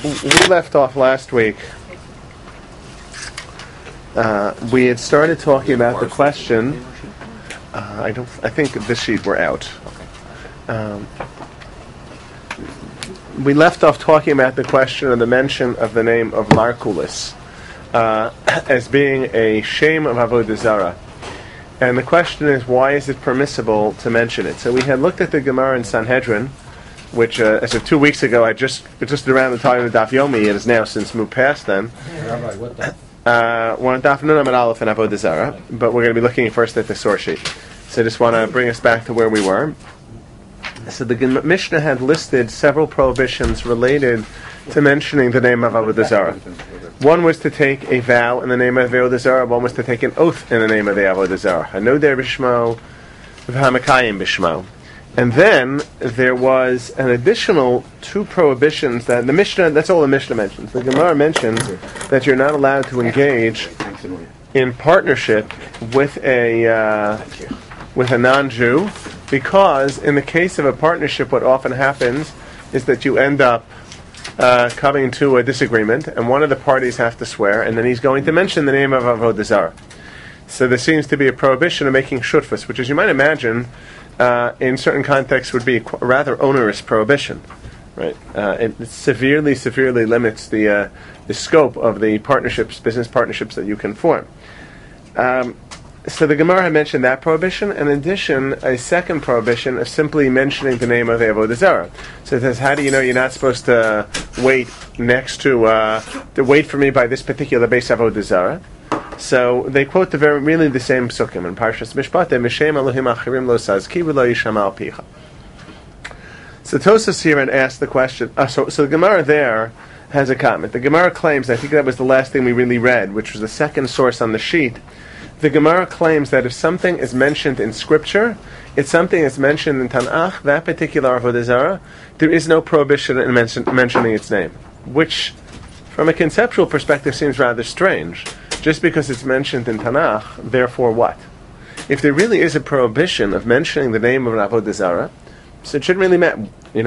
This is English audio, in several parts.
we left off last week. We had started talking about the question. I think this sheet we're out. We left off talking about the question of the mention of the name of Markulis as being a shame of Avodah Zarah. And the question is, why is it permissible to mention it? So we had looked at the Gemara in Sanhedrin, which, as of 2 weeks ago, just around the time of Daf Yomi, it is now since moved past then. Rabbi, what Daf? We're on Daf Nun Amud Aleph and Avodah Zarah, but we're going to be looking first at the source sheet. So I just want to bring us back to where we were. So the Mishnah had listed several prohibitions related to mentioning the name of Avodah Zarah. One was to take a vow in the name of Avodah Zarah. One was to take an oath in the name of the Avodah Zarah. Hanoder b'shmo, v'hamakayim b'shmo. And then there was an additional two prohibitions that the Mishnah, that's all the Mishnah mentions. The Gemara mentions that you're not allowed to engage in partnership with a non-Jew, because in the case of a partnership, what often happens is that you end up coming to a disagreement, and one of the parties has to swear, and then he's going to mention the name of Avodah Zarah. So there seems to be a prohibition of making shutfus, which, as you might imagine, in certain contexts would be a rather onerous prohibition. Right? It severely limits the scope of the business partnerships that you can form. So the Gemara had mentioned that prohibition, and in addition, a second prohibition of simply mentioning the name of the Avodah Zarah. So it says, how do you know you're not supposed to wait next to wait for me by this particular base Avodah Zarah? So they quote really the same psukim in Parshas Mishpat, Mishem Elohim Achirim Lo Sazki V'Lo Yishama Al Picha. So Tosas here had asked the question, so the Gemara there has a comment. The Gemara claims, I think that was the last thing we really read, which was the second source on the sheet. The Gemara claims that if something is mentioned in Scripture, if something is mentioned in Tanakh, that particular Avodah Zarah, there is no prohibition in mentioning its name, which, from a conceptual perspective, seems rather strange. Just because it's mentioned in Tanakh, therefore what? If there really is a prohibition of mentioning the name of an Avodah Zarah, so it shouldn't really matter.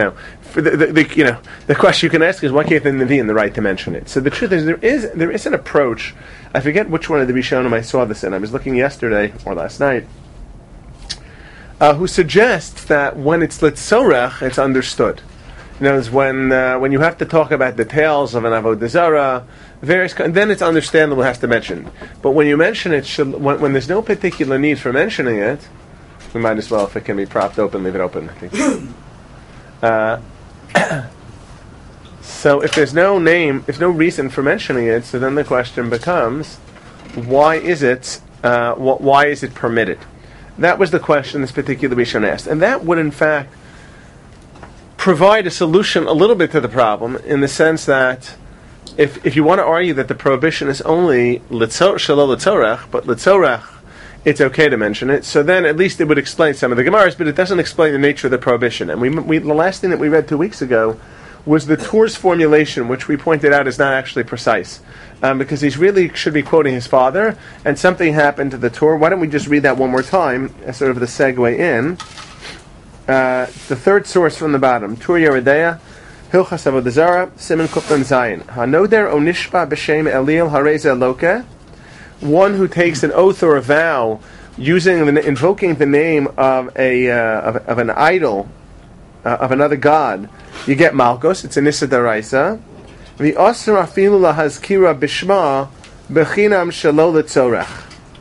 The question you can ask is, why can't the Nevi'im the right to mention it? So the truth is, there is an approach. I forget which one of the Rishonim I saw this in. I was looking yesterday or last night, who suggests that when it's litzorech, it's understood. In other words, when you have to talk about details of an Avodah Zarah, then it's understandable it has to mention. But when you mention it, when there's no particular need for mentioning it, we might as well, if it can be propped open, leave it open, I think. So if there's no reason for mentioning it, so then the question becomes, why is it permitted? That was the question this particular Rishon asked, and that would in fact provide a solution a little bit to the problem, in the sense that if you want to argue that the prohibition is only shalol litzorech, but litzorech it's okay to mention it, so then at least it would explain some of the Gemaras, but it doesn't explain the nature of the prohibition. And the last thing that we read 2 weeks ago was the Tor's formulation, which we pointed out is not actually precise, because he really should be quoting his father, and something happened to the Tor. Why don't we just read that one more time, as sort of the segue in. The third source from the bottom, Tur Yeridea, Hilchas Avodah Zarah, Siman Kuflan Zayin. Hanoder onishba b'shem Eliel hareze loke. One who takes an oath or a vow invoking the name of an idol, of another god, you get Malkos. It's a Nisa Daraisa. The Asr afilu lahazkira bishma bechinam shelo litzorech.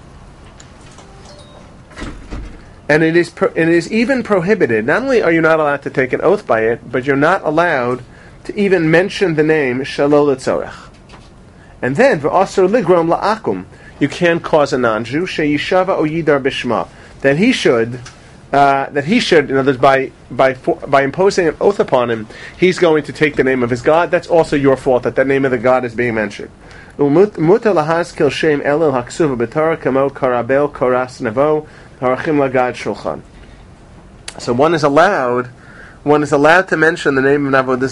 And it is even prohibited. Not only are you not allowed to take an oath by it, but you're not allowed to even mention the name shelo litzorech. And then v'asr ligrom la'akum. You can't cause a non-Jew sheyishava o yidar bishma, that he should, in other words, by imposing an oath upon him, he's going to take the name of his God. That's also your fault that name of the God is being mentioned. Muta lahazkil shem elul haksuva b'torah kamo karabel koras nevo harachim lagad shulchan. So one is allowed to mention the name of Avodah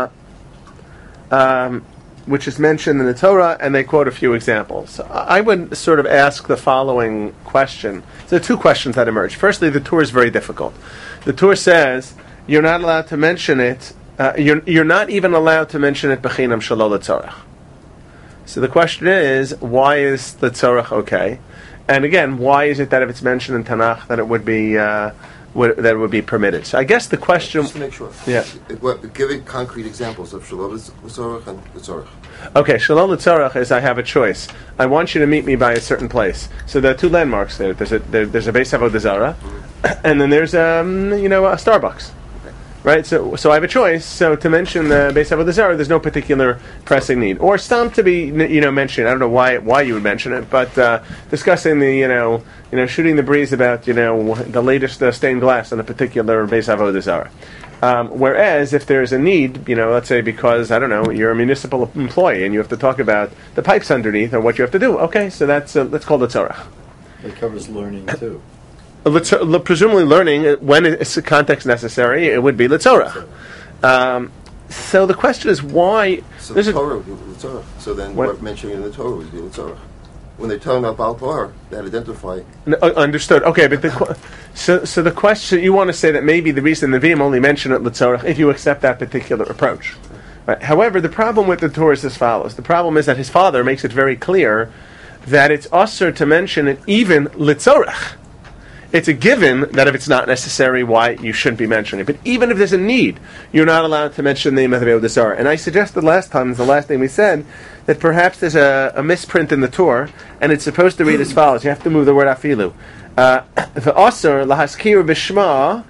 Zarah, which is mentioned in the Torah, and they quote a few examples. So I would sort of ask the following question. So there are two questions that emerge. Firstly, the Torah is very difficult. The Torah says you're not allowed to mention it You're not even allowed to mention it b'chinam shalol l'tzorach. So the question is, why is l'tzorach okay? And again, why is it that if it's mentioned in Tanakh that it would be that it would be permitted? So I guess the question. Just to make sure. Yeah. Giving concrete examples of shalol l'tzorach and l'tzorach. Okay, shalol l'tzorach is I have a choice. I want you to meet me by a certain place. So there are two landmarks there. There's a Beis Avodah Zarah, and then there's a Starbucks. Right, so I have a choice. So to mention the Beis Avodah Zarah, there's no particular pressing need, or stam to be mentioned. I don't know why you would mention it, but discussing the shooting the breeze about the latest stained glass on a particular Beis Avodah Zarah. Whereas if there's a need, let's say because I don't know, you're a municipal employee and you have to talk about the pipes underneath or what you have to do. Okay, so that's called a tzorach. It covers learning too. Presumably learning, when it's a context necessary, it would be l'tzorach. So the question is why... So the Torah would be l'tzorach. So then what mentioning in the Torah would be l'tzorach. When they're talking about Baal Pa'ar, that identify... Understood. Okay, but so the question, you want to say that maybe the reason the Nevi'im only mention it l'tzorach if you accept that particular approach. Right? However, the problem with the Torah is as follows. The problem is that his father makes it very clear that it's usher to mention it even l'tzorach. It's a given that if it's not necessary, why you shouldn't be mentioning it. But even if there's a need, you're not allowed to mention the name of the Avodah Zarah. And I suggested last time, the last thing we said, that perhaps there's a misprint in the Torah, and it's supposed to read as follows. You have to move the word afilu. The asur lahaskir b'shma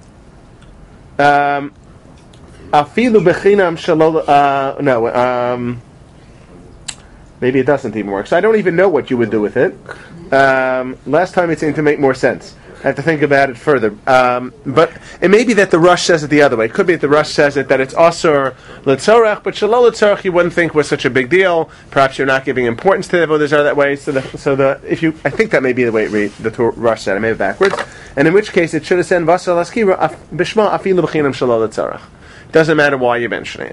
afilu bechinam shalol. Maybe it doesn't even work. So I don't even know what you would do with it. Last time it seemed to make more sense. I have to think about it further. But it may be that the Rush says it the other way. It could be that the Rush says it that it's asur l'tzorach, but shalol l'tzorach you wouldn't think was such a big deal. Perhaps you're not giving importance to the Avodah Zarah that way. I think that may be the way the Rush said it. I may have backwards. And in which case it should have said vasar laskira b'shma afilu b'chinam shalol l'tzorach. Doesn't matter why you're mentioning it.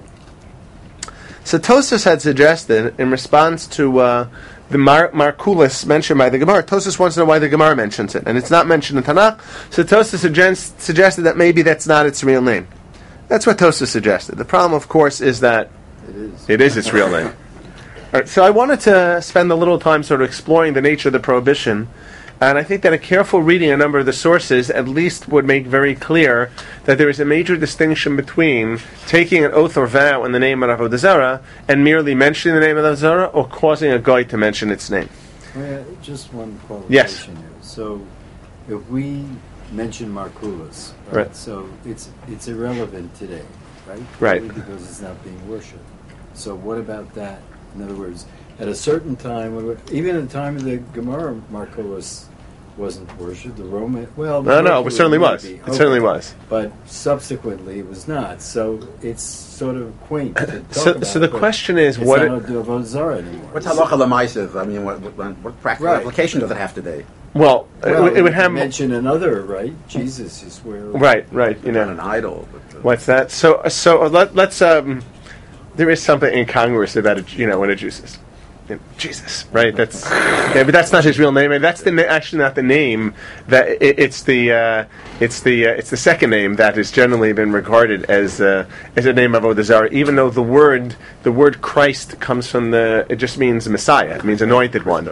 So Tosfos had suggested, in response to the Markulis mentioned by the Gemara, Tosfos wants to know why the Gemara mentions it, and it's not mentioned in Tanakh. So Tosfos suggested that maybe that's not its real name. That's what Tosfos suggested. The problem, of course, is that it is its real name. All right, so I wanted to spend a little time sort of exploring the nature of the prohibition. And I think that a careful reading a number of the sources at least would make very clear that there is a major distinction between taking an oath or vow in the name of Avodah Zarah and merely mentioning the name of Avodah Zarah or causing a guy to mention its name. Just one qualification yes. here. So if we mention Markulis, right. So it's irrelevant today, right? Right. Only because it's not being worshipped. So what about that? In other words, at a certain time, even at the time of the Gemara, Markulis wasn't worshipped. The Roman, it certainly was. It certainly was. But subsequently, it was not. So it's sort of quaint. To talk so the question is, what? It's not Avodah Zarah anymore. What's halacha l'maisav? I mean, what practical application does it have today? Well, it would have mention another, right? Jesus is where. Right. An idol. What's that? So let's. There is something incongruous about it. When a Jew says Jesus, right? But that's not his real name. And that's actually not the name. It's the second name that has generally been regarded as a name of Avodah Zarah, even though the word Christ comes from it just means Messiah. It means anointed one.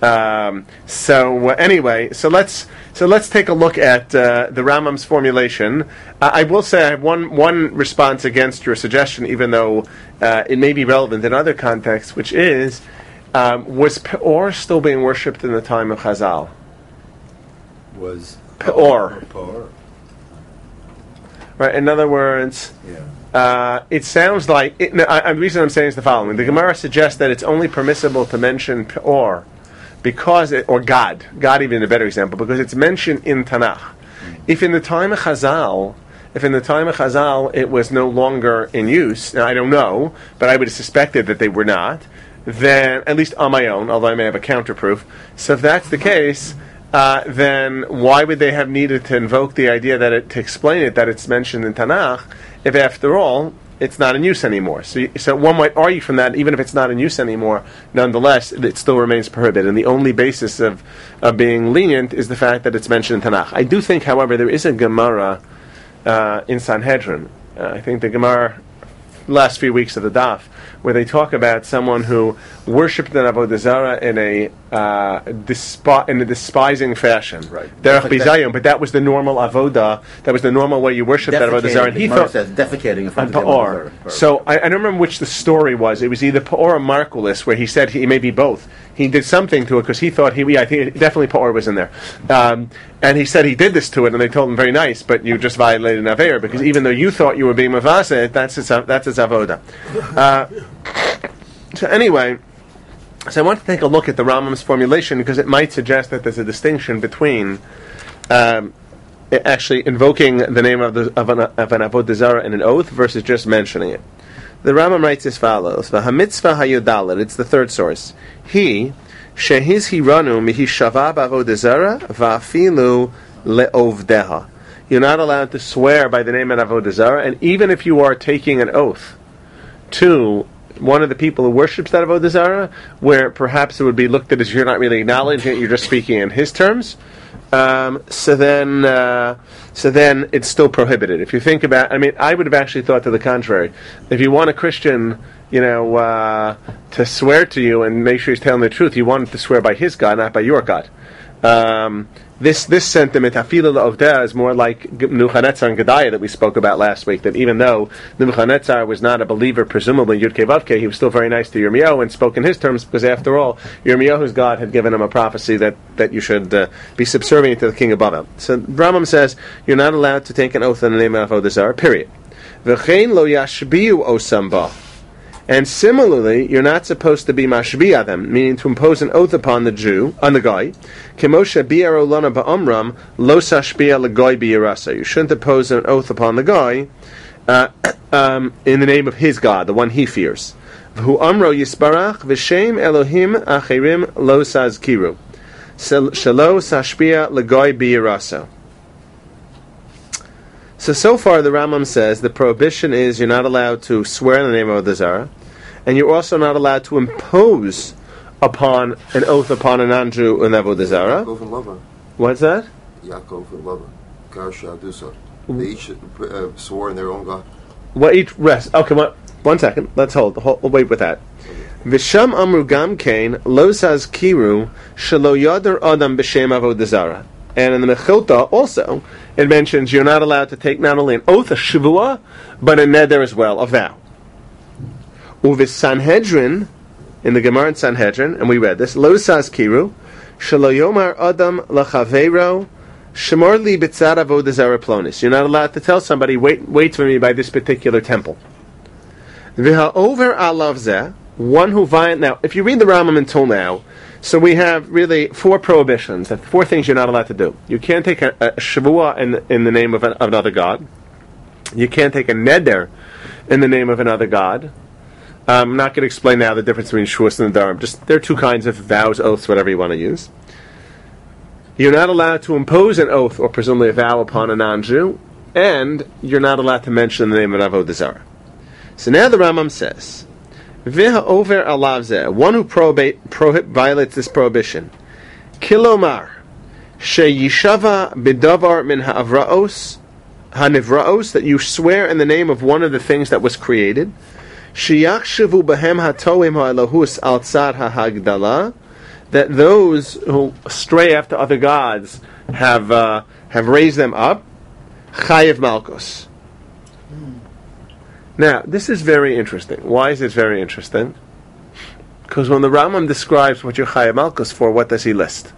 Anyway, so let's take a look at the Rambam's formulation. I will say I have one response against your suggestion, even though it may be relevant in other contexts, which is. Was Peor still being worshipped in the time of Chazal? Was Peor. Right. In other words, it sounds like the reason I'm saying is the following: the Gemara suggests that it's only permissible to mention Peor because or God even a better example, because it's mentioned in Tanakh. If in the time of Chazal it was no longer in use, now I don't know, but I would have suspected that they were not. Then, at least on my own, although I may have a counterproof. So if that's the case, then why would they have needed to invoke the idea to explain it that it's mentioned in Tanakh, if after all, it's not in use anymore? So one might argue from that, even if it's not in use anymore, nonetheless, it still remains prohibited. And the only basis of being lenient is the fact that it's mentioned in Tanakh. I do think, however, there is a Gemara in Sanhedrin, I think the Gemara, last few weeks of the daf, where they talk about someone who worshipped an avodah zarah in a despising fashion. Right. Derech bizayim, but that was the normal avodah. That was the normal way you worshipped that avodah zarah. And he thought says defecating in front of Pa'or. So I don't remember which the story was. It was either Pa'or or Markulis, where he said he maybe both. He did something to it because he thought I think definitely Pa'or was in there. And he said he did this to it, and they told him very nice, but you just violated an Aveir, because even though you thought you were being Mavaseh, that's its avodah. So anyway, so I want to take a look at the Rambam's formulation, because it might suggest that there's a distinction between actually invoking the name of an avodah zarah in an oath versus just mentioning it. The Rambam writes as follows: "V'hamitzvah hayudalet." It's the third source. He shehiz hiranu mihi shava b'avodah zarah va'afilu le'ovdeha. You're not allowed to swear by the name of avodah zarah, and even if you are taking an oath to one of the people who worships that avodah zarah, where perhaps it would be looked at as you're not really acknowledging it, you're just speaking in his terms. So then it's still prohibited. If you think about, I would have actually thought to the contrary. If you want a Christian, to swear to you and make sure he's telling the truth, you want him to swear by his God, not by your God. This sentiment, Hafila Ovdeh, is more like Nebuchadnezzar and Gedaliah that we spoke about last week, that even though Nebuchadnezzar was not a believer, presumably in Yud-Kei Vav-Kei, he was still very nice to Yirmiyahu and spoke in his terms, because after all, Yirmiyahu's God had given him a prophecy that you should be subservient to the king of Babel. So Rambam says, you're not allowed to take an oath in the name of Avodah Zarah, period. V'chein lo yashbiu osam ba. And similarly, you're not supposed to be mashbiya them, meaning to impose an oath upon the guy. Kemosha bi'aro lana ba'amram lo sashbiya l'goy bi'irasa. You shouldn't impose an oath upon the guy in the name of his God, the one he fears. V'hu amro yisbarach v'shem Elohim acherim lo sazkiru. Shelo sashbiya l'goy bi'irasa. So far the Rambam says the prohibition is you're not allowed to swear in the name of the Zarah, and you're also not allowed to impose upon an oath upon a non-Jew in Avodah Zarah. Yaakov and Lavan. What's that? Yaakov and Lavan. Garsha Adusa. They each swore in their own God. What each rest? Okay, one second. Let's hold. Wait with that. V'sham amru gam kain lo sazkiru shelo yadar adam b'shem Avodah Zarah. And in the Mechilta also, it mentions you're not allowed to take not only an oath, a shivua, but a neder as well, a vow. Uvis Sanhedrin, in the Gemara in Sanhedrin, and we read this, Lo sazkiru, shelo yomar adam lachaveiro, shemor li b'tzad avodah zarah plonis. You're not allowed to tell somebody, wait for me by this particular temple. V'ha over alav zeh, one who violates. Now, if you read the Rambam until now, so we have really four prohibitions, four things you're not allowed to do. You can't take a shavua in the name of another god. You can't take a neder in the name of another god. I'm not going to explain now the difference between shuas and nadarim. Just there are two kinds of vows, oaths, whatever you want to use. You're not allowed to impose an oath or presumably a vow upon a non-Jew, and you're not allowed to mention the name of Avodah Zarah. So now the Rambam says, Viha over alav, one who violates this prohibition. Kilomar sheyishava bidavar min ha'avraos hanivraos, that you swear in the name of one of the things that was created. Sheyakshivu behem hatoim ha'elohus al tzad ha'hagdala, that those who stray after other gods have raised them up. Chayev malchus. Now, this is very interesting. Why is it very interesting? Because when the Rambam describes what you're Chayav Malchus for, what does he list?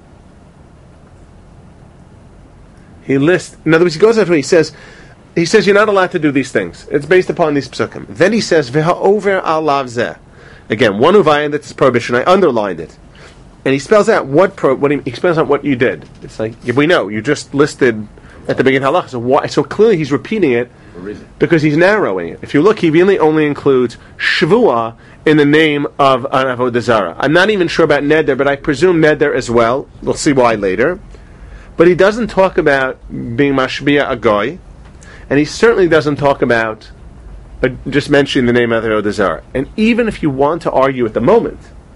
In other words, he goes after he says you're not allowed to do these things. It's based upon these psukim. Then he says, V'ha over alav zeh. Again, one who violated this prohibition, I underlined it. And he spells out he spells out what you did. It's like, we know, you just listed at the beginning of halakha. So why? So clearly he's repeating it because he's narrowing it. If you look, he really only includes shvua in the name of an avodah zarah. I'm not even sure about neder, but I presume neder as well. We'll see why later. But he doesn't talk about being mashbiya a goy, and he certainly doesn't talk about just mentioning the name of the avodah zarah. And even if you want to argue at the moment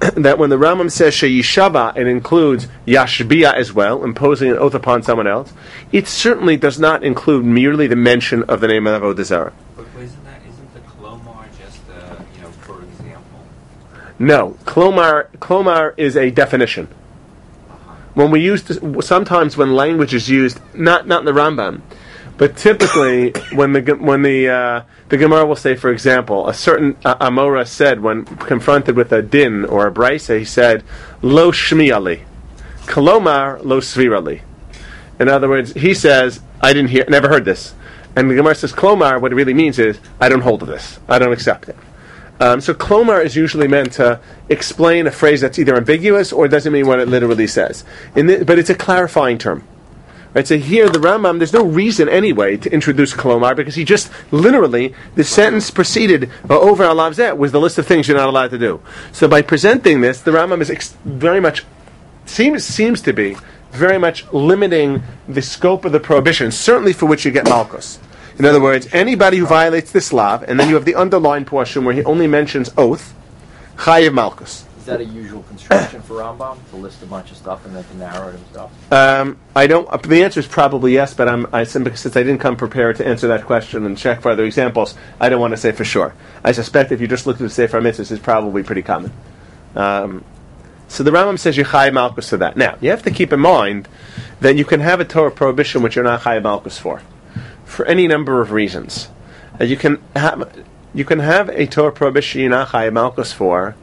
that when the Rambam says Sheyishava, it includes Yashbia as well, imposing an oath upon someone else. It certainly does not include merely the mention of the name of Avodah Zarah. But isn't the Klomar just for example? No, Klomar is a definition. When we use sometimes when language is used, not in the Rambam, but typically when the Gemara will say, for example, a certain Amora said when confronted with a din or a brisa, he said, "Lo shmi ali, Kolomar lo svir ali." In other words, he says, "I never heard this," and the Gemara says, "Kolomar," what it really means is, "I don't hold of this. I don't accept it." So Klomar is usually meant to explain a phrase that's either ambiguous or doesn't mean what it literally says. But it's a clarifying term. Right? So here, the Rambam, there's no reason anyway to introduce Klomar because he just literally, the sentence preceded over alav zeh was the list of things you're not allowed to do. So by presenting this, the Rambam is very much, seems to be very much limiting the scope of the prohibition, certainly for which you get malchus. In other words, anybody who violates this lav, and then you have the underlined portion where he only mentions oath, chayiv malchus. Is that a usual construction for Rambam to list a bunch of stuff and then to narrow it himself? I don't. The answer is probably yes, but since I didn't come prepared to answer that question and check for other examples, I don't want to say for sure. I suspect if you just look at the Sefer Mitzvahs, it's probably pretty common. So the Rambam says you chayiv malchus to that. Now you have to keep in mind that you can have a Torah prohibition which you're not chayiv malchus for any number of reasons. You can have a Torah prohibition you're not chayiv malchus for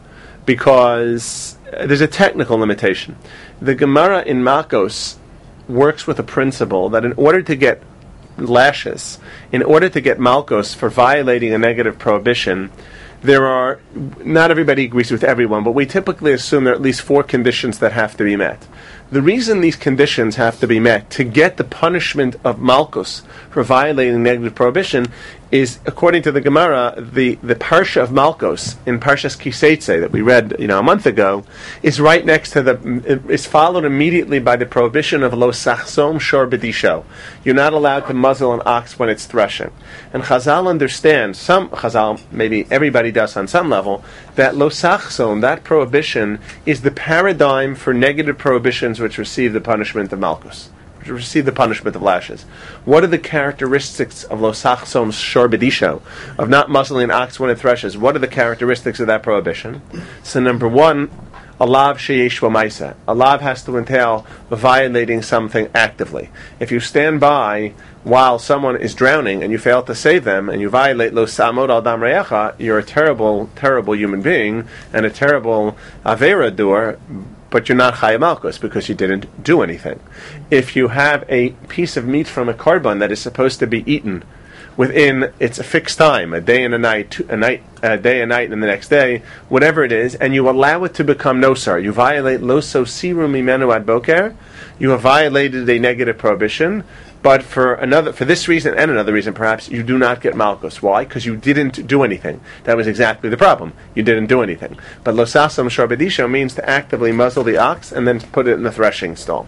because there's a technical limitation. The Gemara in Makos works with a principle that in order to get lashes, in order to get malchus for violating a negative prohibition, there are, not everybody agrees with everyone, but we typically assume there are at least 4 conditions that have to be met. The reason these conditions have to be met to get the punishment of malchus for violating negative prohibition is, according to the Gemara, the parsha of malchus in Parshas Kiseitze that we read a month ago is right next to is followed immediately by the prohibition of lo sachsom shor b'disho. You're not allowed to muzzle an ox when it's threshing. And Chazal understands, some Chazal, maybe everybody does on some level, that lo sachsom, that prohibition, is the paradigm for negative prohibitions which receive the punishment of malchus, which receive the punishment of lashes. What are the characteristics of lo sachsom shor b'disho, of not muzzling an ox when it threshes? What are the characteristics of that prohibition? So number 1, a lav sheyesh v'maisa. A lav has to entail violating something actively. If you stand by while someone is drowning and you fail to save them and you violate lo samod al dam re'echa, you're a terrible, terrible human being and a terrible avera doer, but you're not chayav malchus because you didn't do anything. If you have a piece of meat from a korban that is supposed to be eaten within its a fixed time, a day and a night, a day and night, and the next day, whatever it is, and you allow it to become nosar, you violate lo sosiru mimenu ad boker, you have violated a negative prohibition. But for this reason and another reason, perhaps, you do not get malchus. Why? Because you didn't do anything. That was exactly the problem. You didn't do anything. But lo sasam shor b'disho means to actively muzzle the ox and then put it in the threshing stall.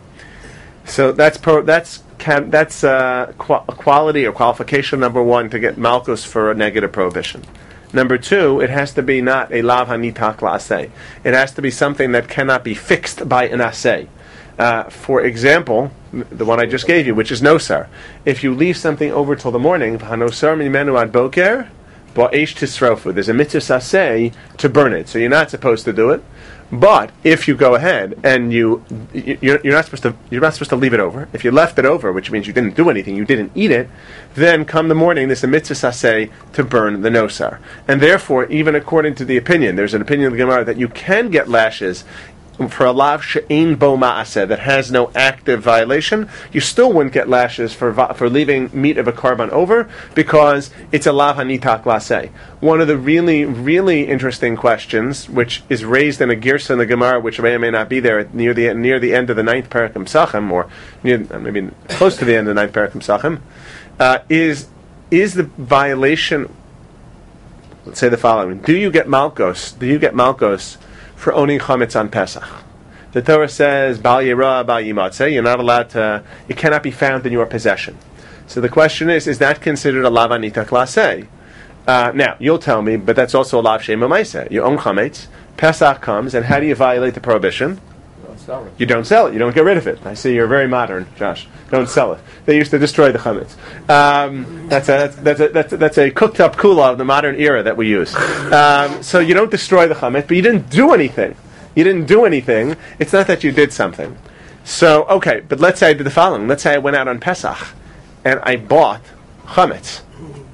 So that's quality or qualification number 1 to get malchus for a negative prohibition. Number 2, it has to be not a lav hanitak la'aseh. It has to be something that cannot be fixed by an aseh. For example, the one I just gave you, which is nosar. If you leave something over till the morning, hanosar mimenu ad boker, ba'esh tisrofu. There's a mitzvah saseh to burn it, so you're not supposed to do it. But if you go ahead and you're not supposed to leave it over. If you left it over, which means you didn't do anything, you didn't eat it, then come the morning, there's a mitzvah saseh to burn the nosar. And therefore, even according to the opinion, there's an opinion of the Gemara that you can get lashes for a lav she'ein bo ma'aseh, that has no active violation. You still wouldn't get lashes for leaving meat of a korban over because it's a lav hanitak laseh. One of the really, really interesting questions, which is raised in a girsa in the Gemara, which may or may not be there near the end of the 9th Perek Sachim, or maybe close to the end of the 9th Perek Sachim, is the violation. Let's say the following: Do you get malchus for owning chametz on Pesach? The Torah says, Bal Yira, Bal Yimatzeh, you're not allowed to, it cannot be found in your possession. So the question is that considered a lav hanitak laseh? Now, you'll tell me, but that's also a lav shema maiseh. You own chametz, Pesach comes, and how do you violate the prohibition? Don't sell it. You don't sell it. You don't get rid of it. I see you're very modern, Josh. Don't sell it. They used to destroy the chametz. That's a cooked up kula of the modern era that we use. So you don't destroy the chametz, but you didn't do anything. You didn't do anything. It's not that you did something. So okay, but let's say I did the following. Let's say I went out on Pesach and I bought chametz.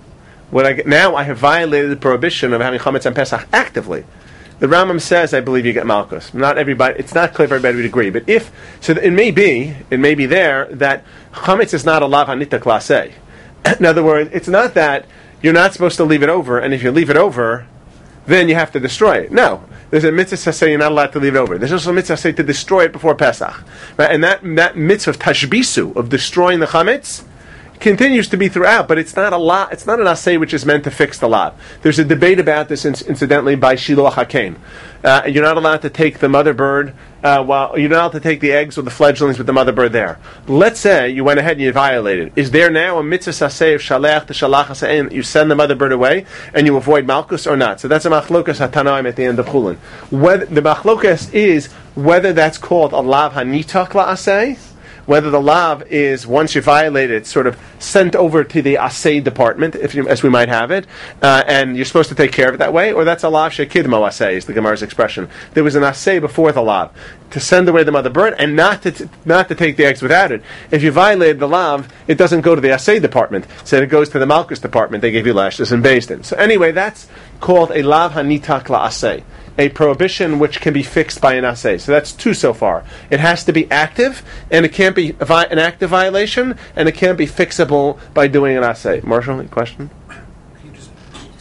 Now I have violated the prohibition of having chametz on Pesach actively. The Rambam says, I believe you get malchus. Not everybody. It's not clear if everybody would agree, but it may be there that chametz is not a lav hanita klase. In other words, it's not that you're not supposed to leave it over, and if you leave it over, then you have to destroy it. No, there's a mitzvah to say you're not allowed to leave it over. There's also a mitzvah to say to destroy it before Pesach, right? And that mitzvah of tashbisu, of destroying the chametz, continues to be throughout, but it's not a lot. It's not an assay which is meant to fix the lav. There's a debate about this, incidentally, by Shiloh HaKain. You're not allowed to take the mother bird while you're not allowed to take the eggs or the fledglings with the mother bird there. Let's say you went ahead and you violated. Is there now a mitzvah assay of shalach to shalach assay and you send the mother bird away and you avoid malchus or not? So that's a machlokas hatanaim at the end of Chulin. Whether the machlokas is whether that's called a lav hanitak la'asay, whether the lav is, once you violate it, sort of sent over to the assay department, as we might have it, and you're supposed to take care of it that way, or that's a lav shekidmo assay, is the Gemara's expression. There was an assay before the lav, to send away the mother bird, and not to take the eggs without it. If you violated the lav, it doesn't go to the assay department, so it goes to the malchus department. They gave you lashes and based in. So anyway, that's called a lav hanitak la'asay, a prohibition which can be fixed by an assay. So that's two so far. It has to be active, and it can't be an active violation, and it can't be fixable by doing an assay. Marshall, any question? Can you just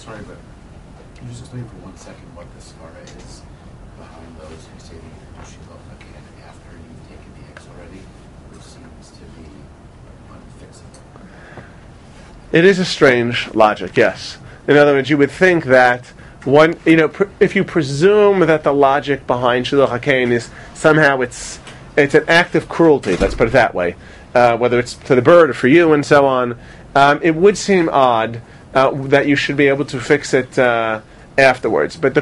explain for 1 second what the svara is behind those who say that you can do shiloh again after you've taken the eggs already, which seems to be unfixable? It is a strange logic, yes. In other words, you would think that if you presume that the logic behind Shiloh HaKain is somehow it's an act of cruelty, let's put it that way, whether it's to the bird or for you and so on, it would seem odd that you should be able to fix it afterwards. But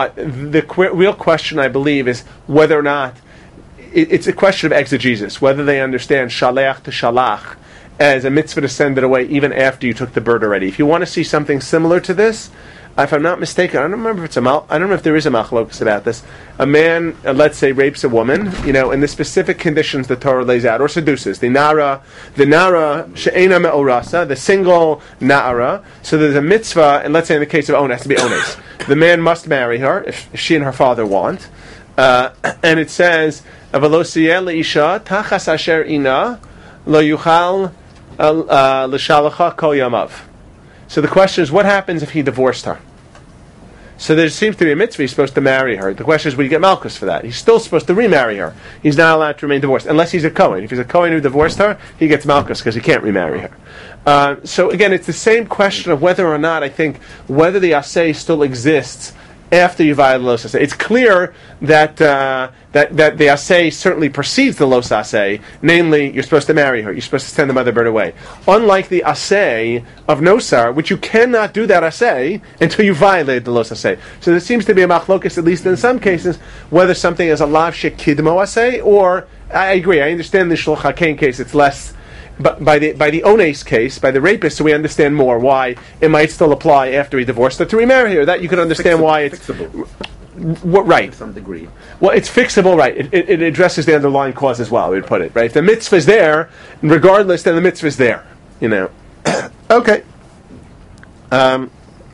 the real question, I believe, is whether or not it's a question of exegesis, whether they understand shaleach to shalach as a mitzvah to send it away even after you took the bird already. If you want to see something similar to this, if I'm not mistaken, I don't remember if there is a machlokus about this. A man, let's say, rapes a woman, in the specific conditions the Torah lays out, or seduces. The nara she'ena me'orasa, the single na'ara. So there's a mitzvah, and let's say in the case of ones, it has to be ones. The man must marry her if she and her father want. And it says, "Avalo siyeh leisha tachas asher ina lo yuchal l'shalacha kol yamav." So the question is, what happens if he divorced her? So there seems to be a mitzvah, he's supposed to marry her. The question is, will you get malchus for that? He's still supposed to remarry her. He's not allowed to remain divorced, unless he's a Kohen. If he's a Kohen who divorced her, he gets malchus because he can't remarry her. So again, it's the same question of whether or not, I think, whether the assay still exists after you violate the los assay. It's clear that that the assay certainly precedes the los assay, namely, you're supposed to marry her, you're supposed to send the mother bird away. Unlike the assay of nosar, which you cannot do that assay until you violate the los assay. So there seems to be a machlokus, at least in some cases, whether something is a lav shekidmo assay, or, I agree, I understand the Shiloh HaKain case, it's less. But by the ones case, by the rapist, so we understand more why it might still apply after he divorced her to remarry her. That you can understand why it's fixable. Right. To some degree. Well, it's fixable, right. It addresses the underlying cause as well, we'd put it, right? If the mitzvah is there, regardless, then the mitzvah is there, Okay. So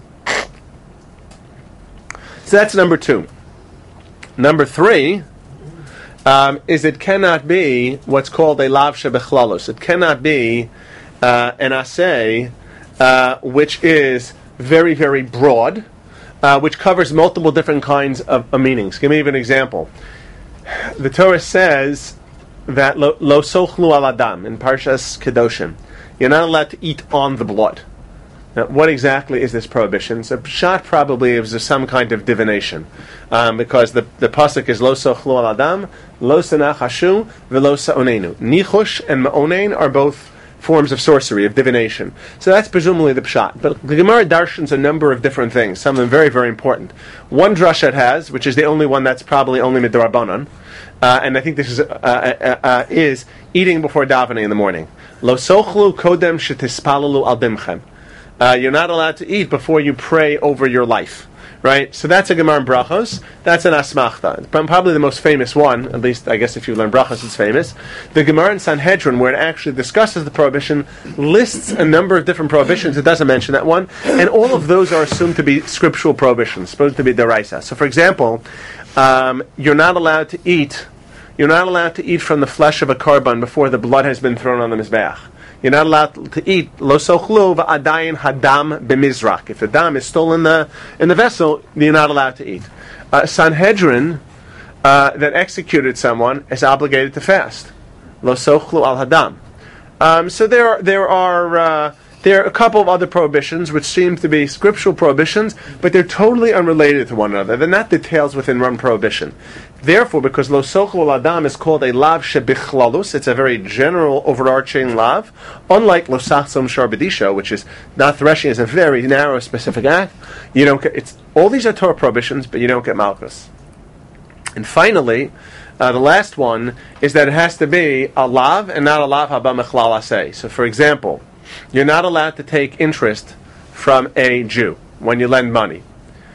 that's number 2. Number 3... is it cannot be what's called a lav shebechlalos. It cannot be an assay which is very, very broad, which covers multiple different kinds of meanings. Give me even an example. The Torah says that lo sochlu al adam in Parshas Kedoshim. You're not allowed to eat on the blood. Now, what exactly is this prohibition? So, pshat probably is some kind of divination, because the pasuk is lo sochlu al adam, lo sanach hashu, velo sa'onenu. Nichush and ma'onein are both forms of sorcery, of divination. So that's presumably the pshat. But the Gemara darshans a number of different things, some of them very, very important. One drasha it has, which is the only one that's probably only midrabanan, and I think this is eating before davening in the morning. Lo sochlu kodem shetispalalu al dimchem. You're not allowed to eat before you pray over your life. Right? So that's a Gemara in Brachos. That's an Asmachta. Probably the most famous one, at least I guess if you learn Brachos it's famous. The Gemara in Sanhedrin, where it actually discusses the prohibition, lists a number of different prohibitions. It doesn't mention that one. And all of those are assumed to be scriptural prohibitions, supposed to be deraisa. So for example, you're not allowed to eat from the flesh of a korban before the blood has been thrown on the Mizbeach. You're not allowed to eat lo sochlu va'adayin hadam b'mizrak. If the dam is still in the vessel, you're not allowed to eat. Sanhedrin that executed someone is obligated to fast. Lo sochlu al hadam. So there are a couple of other prohibitions which seem to be scriptural prohibitions, but they're totally unrelated to one another. They're not details within one prohibition. Therefore, because lo sochlu al adam is called a lav shebichlolus, it's a very general, overarching lav, unlike lo sachsom sharbedisha, which is not threshing, is a very narrow, specific act. You don't get, all these are Torah prohibitions, but you don't get malchus. And finally, the last one is that it has to be a lav and not a lav haba mechlal aseh. So, for example, you're not allowed to take interest from a Jew when you lend money.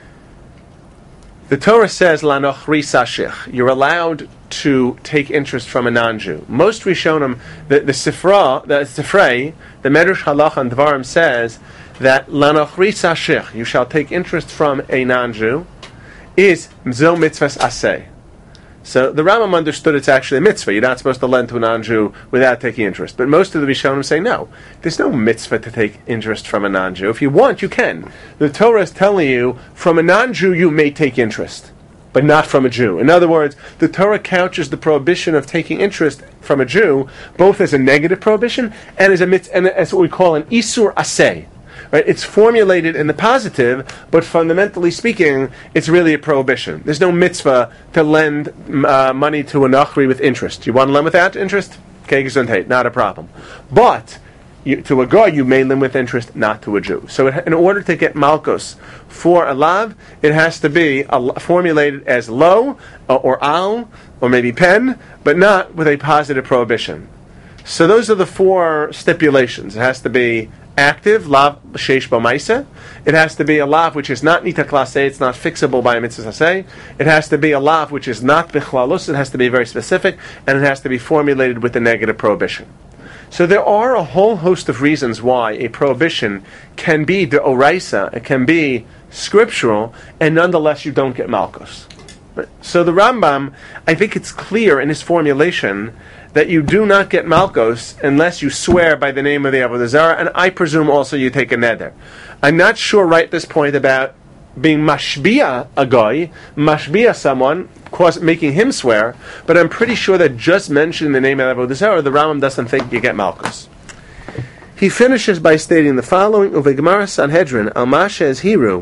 The Torah says, "Lanochri sashich." You're allowed to take interest from a non-Jew. Most Rishonim, the Sifrei, the Medrash Halach and Dvarim says that "Lanochri sashich," you shall take interest from a non-Jew, is mzo mitzvahs aseh. So the Rambam understood it's actually a mitzvah. You're not supposed to lend to a non-Jew without taking interest. But most of the Rishonim say no. There's no mitzvah to take interest from a non-Jew. If you want, you can. The Torah is telling you, from a non-Jew you may take interest, but not from a Jew. In other words, the Torah couches the prohibition of taking interest from a Jew both as a negative prohibition and as as what we call an isur aseh. Right? It's formulated in the positive, but fundamentally speaking, it's really a prohibition. There's no mitzvah to lend money to a nachri with interest. You want to lend without interest? Okay, gesundheit, not a problem. But to a goy, you may lend with interest, not to a Jew. So in order to get malchus for a lav, it has to be formulated as lo, or al, or maybe pen, but not with a positive prohibition. So those are the four stipulations. It has to be active, lav sheish b'maisa. It has to be a lav which is not nita klasei, it's not fixable by a mitzvah saseh. It has to be a lav which is not bichlalus, it has to be very specific, and it has to be formulated with a negative prohibition. So there are a whole host of reasons why a prohibition can be deoraisa, it can be scriptural, and nonetheless you don't get malchus. So the Rambam, I think it's clear in his formulation that you do not get malchus unless you swear by the name of the Avodah Zarah, and I presume also you take a neder. I'm not sure right at this point about being mashbia a guy, mashbia someone, making him swear, but I'm pretty sure that just mentioning the name of Avodah Zarah, the Rambam doesn't think you get malchus. He finishes by stating the following: Uvegmar Sanhedrin al Mashes Hiru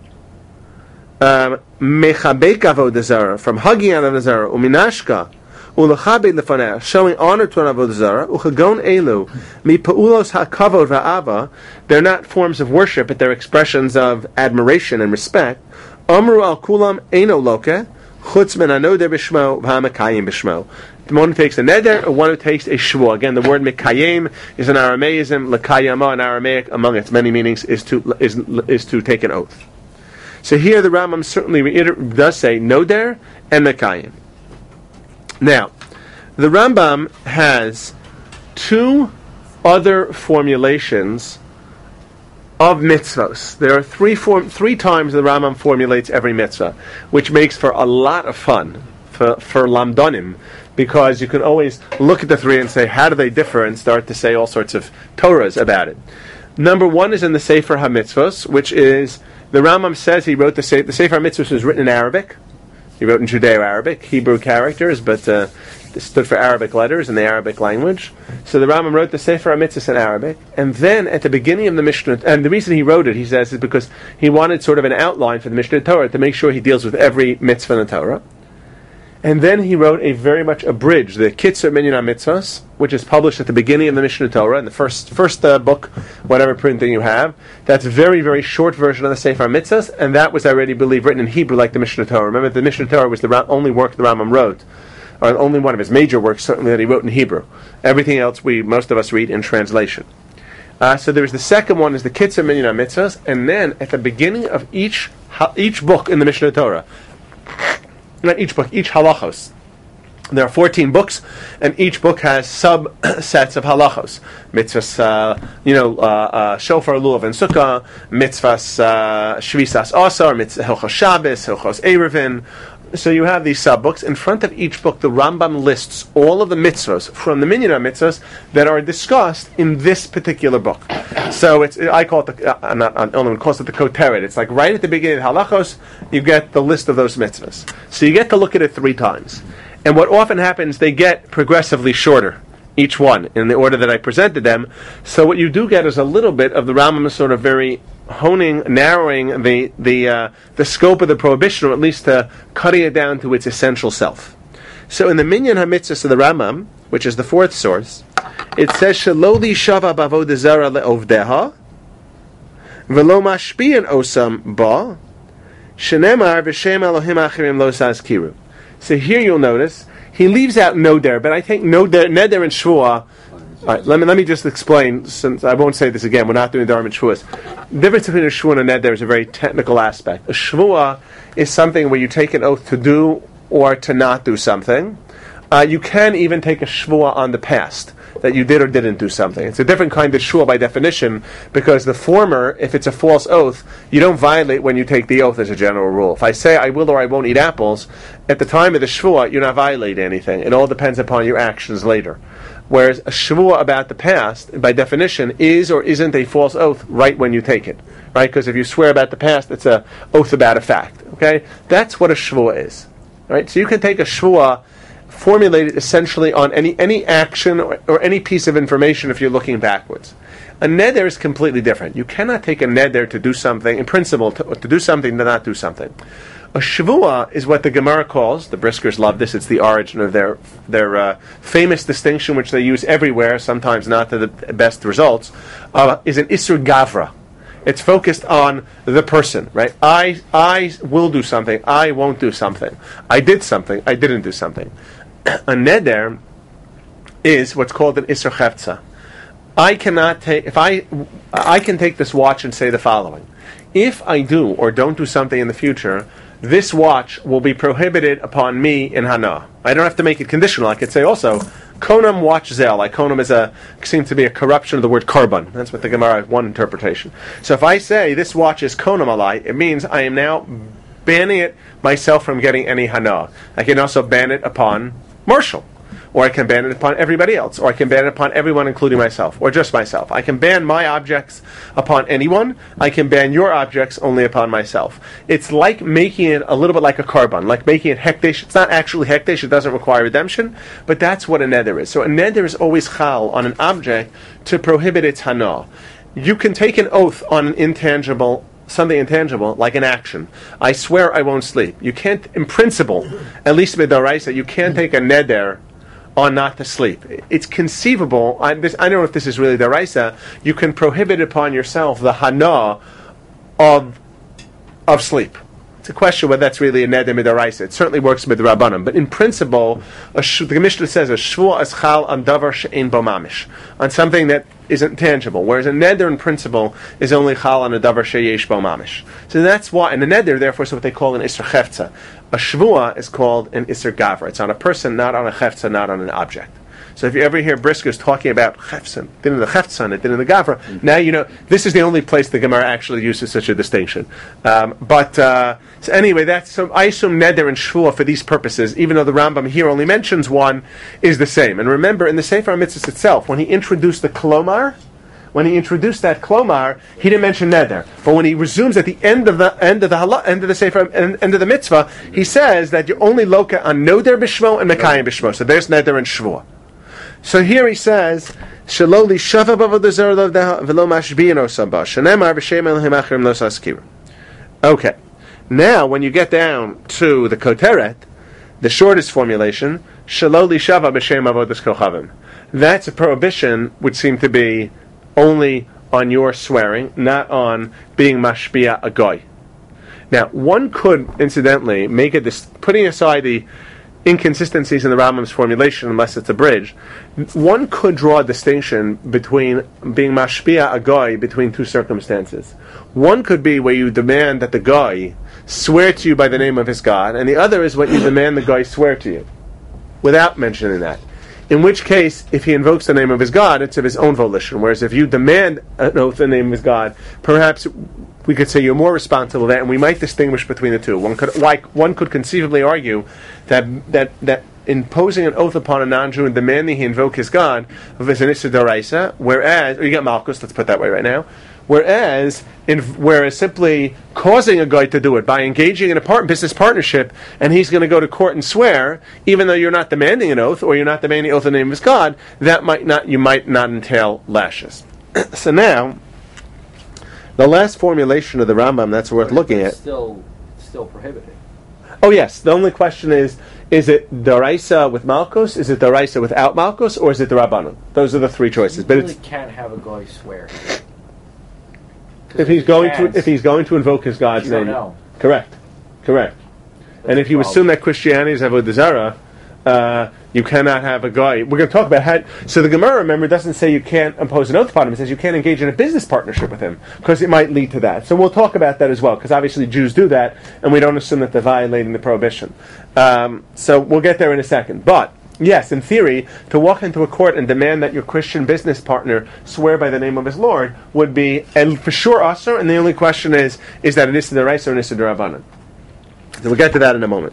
mechabek Avodah Zarah, from hugging on Avodah Zarah, uminashka showing honor to an Avodah Zarah, uchagon elu mipaulos hakavod va'ava. They're not forms of worship, but they're expressions of admiration and respect. Amru al kulam eino loke chutz men anoder b'shmo v'hamakayim b'shmo. The one who takes a neder, or one who takes a shvua. Again, the word mikayim is an Aramaism. Lekayama in Aramaic, among its many meanings, is to take an oath. So here the Rambam certainly does say noder and mikayim. Now, the Rambam has two other formulations of mitzvos. There are three times the Rambam formulates every mitzvah, which makes for a lot of fun for lamdonim, because you can always look at the three and say, how do they differ, and start to say all sorts of Torahs about it. Number one is in the Sefer HaMitzvos, which is, the Rambam says he wrote the Sefer HaMitzvos was written in Arabic. He wrote in Judeo-Arabic, Hebrew characters, but this stood for Arabic letters in the Arabic language. So the Rambam wrote the Sefer HaMitzvos in Arabic, and then at the beginning of the Mishnah, and the reason he wrote it, he says, is because he wanted sort of an outline for the Mishnah Torah to make sure he deals with every mitzvah in the Torah. And then he wrote a very much abridged, the Kitzur Minyan HaMitzvos, which is published at the beginning of the Mishnah Torah, in the first book, whatever printing you have. That's a very, very short version of the Sefer HaMitzvos, and that was, I already believe, written in Hebrew like the Mishnah Torah. Remember, the Mishnah Torah was the only work the Rambam wrote, or only one of his major works, certainly, that he wrote in Hebrew. Everything else, most of us read in translation. So there's the second one, is the Kitzur Minyan HaMitzvos, and then at the beginning of each book in the Mishnah Torah, not each book, each halachos. There are 14 books, and each book has subsets of halachos. Mitzvahs, shofar, lulav, and sukkah. Mitzvahs, shvisas asar, hilchos Shabbos, hilchos eruvin. So you have these sub-books. In front of each book, the Rambam lists all of the mitzvahs from the Minyan HaMitzvos that are discussed in this particular book. So I call it calls it the Koteret. It's like right at the beginning of halachos, you get the list of those mitzvahs. So you get to look at it 3 times. And what often happens, they get progressively shorter, each one, in the order that I presented them. So what you do get is a little bit of the Rambam sort of very narrowing the scope of the prohibition, or at least cutting it down to its essential self. So in the Minyan HaMitzvos of the Rambam, which is the 4th source, it says, Shelo li shava b'avodah zara le'ovdeha, v'lo mashpiyan osam ba, shenemar v'shem Elohim achirim lo sazkiru. So here you'll notice, he leaves out noder, but I think neder and shvuah. All right, let me just explain, since I won't say this again, we're not doing Dharma and Shvuas. The difference between a Shvuah and a Neder is a very technical aspect. A Shvuah is something where you take an oath to do or to not do something. You can even take a Shvuah on the past, that you did or didn't do something. It's a different kind of Shvuah by definition, because the former, if it's a false oath, you don't violate when you take the oath as a general rule. If I say I will or I won't eat apples, at the time of the Shvuah, you're not violating anything. It all depends upon your actions later. Whereas a shvuah about the past, by definition, is or isn't a false oath right when you take it. Right? Because if you swear about the past, it's an oath about a fact. Okay? That's what a shvuah is. Right? So you can take a shvuah formulated essentially on any action or any piece of information if you're looking backwards. A neder is completely different. You cannot take a neder to do something, in principle, to do something, to not do something. A shvuah is what the Gemara calls, the Briskers love this, it's the origin of their famous distinction, which they use everywhere, sometimes not to the best results, is an isur gavra. It's focused on the person, right? I will do something, I won't do something. I did something, I didn't do something. A neder is what's called an isur chefza. I can take this watch and say the following. If I do or don't do something in the future, this watch will be prohibited upon me in Hana. I don't have to make it conditional. I could say also, Konam watch zel. Like Konam seems to be a corruption of the word carbon. That's what the Gemara, one interpretation. So if I say this watch is Konam alai, it means I am now banning it myself from getting any Hana. I can also ban it upon Marshall. Or I can ban it upon everybody else. Or I can ban it upon everyone, including myself. Or just myself. I can ban my objects upon anyone. I can ban your objects only upon myself. It's like making it a little bit like a carbon. Like making it hekdesh. It's not actually hekdesh. It doesn't require redemption. But that's what a neder is. So a neder is always chal on an object to prohibit its hana. You can take an oath on something intangible, like an action. I swear I won't sleep. You can't, in principle, at least midaraisa, you can't take a neder on not to sleep. It's conceivable, I don't know if this is really deraisa, you can prohibit upon yourself the hana of sleep. It's a question whether that's really a neder midaraisa. It certainly works with the rabbanim, but in principle, the Mishnah says a shvuah is chal on davar she'ein bo mamish, on something that isn't tangible, whereas a neder in principle is only chal on a davar she'yesh bo mamish. So that's why, and a neder therefore is what they call an isur chefza. A shvuah is called an isur gavra. It's on a person, not on a chefza, not on an object. So if you ever hear briskers talking about chefza, din in the chefza, and din in the gavra, now you know this is the only place the Gemara actually uses such a distinction. So anyway, so I assume neder and shvuah for these purposes, even though the Rambam here only mentions one, is the same. And remember, in the Sefer HaMitzvos itself, when he introduced the klomar, he didn't mention neder. But when he resumes at the end of the Sefer, end of the mitzvah, he says that you only loka on noder b'shmo and mekayim b'shmo. So there's neder and shvuah. So here he says, "Shelo li shava b'avodah zara v'lo mashbiyan osam ba shenemar v'shem Elohim achirim lo saskiru." Okay, now when you get down to the Koteret, The shortest formulation, Shelo lishava b'shem avodas kochavim. That's a prohibition which seemed to be only on your swearing, not on being mashpia a goy. Now, one could, incidentally, make it this, putting aside the inconsistencies in the Rambam's formulation, unless it's abridged, one could draw a distinction between being mashpia a goy between two circumstances. One could be where you demand that the goy swear to you by the name of his God, and the other is when you demand the goy swear to you, without mentioning that. In which case, if he invokes the name of his God, it's of his own volition. Whereas if you demand an oath in the name of his God, perhaps we could say you're more responsible for that, and we might distinguish between the two. One could conceivably argue that imposing an oath upon a non-Jew and demanding he invoke his God is an issa d'oraisa, whereas, or you get Malchus, let's put that way right now, whereas simply causing a guy to do it by engaging in a business partnership, and he's going to go to court and swear, even though you're not demanding an oath or you're not demanding an oath in the name of his God, you might not entail lashes. So now, the last formulation of the Rambam that's worth looking at. Still prohibited. Oh yes, the only question is it Daraisa with Malchus, is it Daraisa without Malchus, or is it the Rabbanon? Those are the three choices. You but really can't have a guy swear. If he's going to invoke his God's name. Know. Correct. That's and if you assume that Christianity is Avodah Zarah, you cannot have a guy. We're going to talk about how. So the Gemara, remember, doesn't say you can't impose an oath upon him. It says you can't engage in a business partnership with him because it might lead to that. So we'll talk about that as well, because obviously Jews do that, and we don't assume that they're violating the prohibition. So we'll get there in a second. But yes, in theory, to walk into a court and demand that your Christian business partner swear by the name of his Lord would be, and for sure, asur. And the only question is that an issa d'oraisa or an issa d'rabbanan? So we'll get to that in a moment.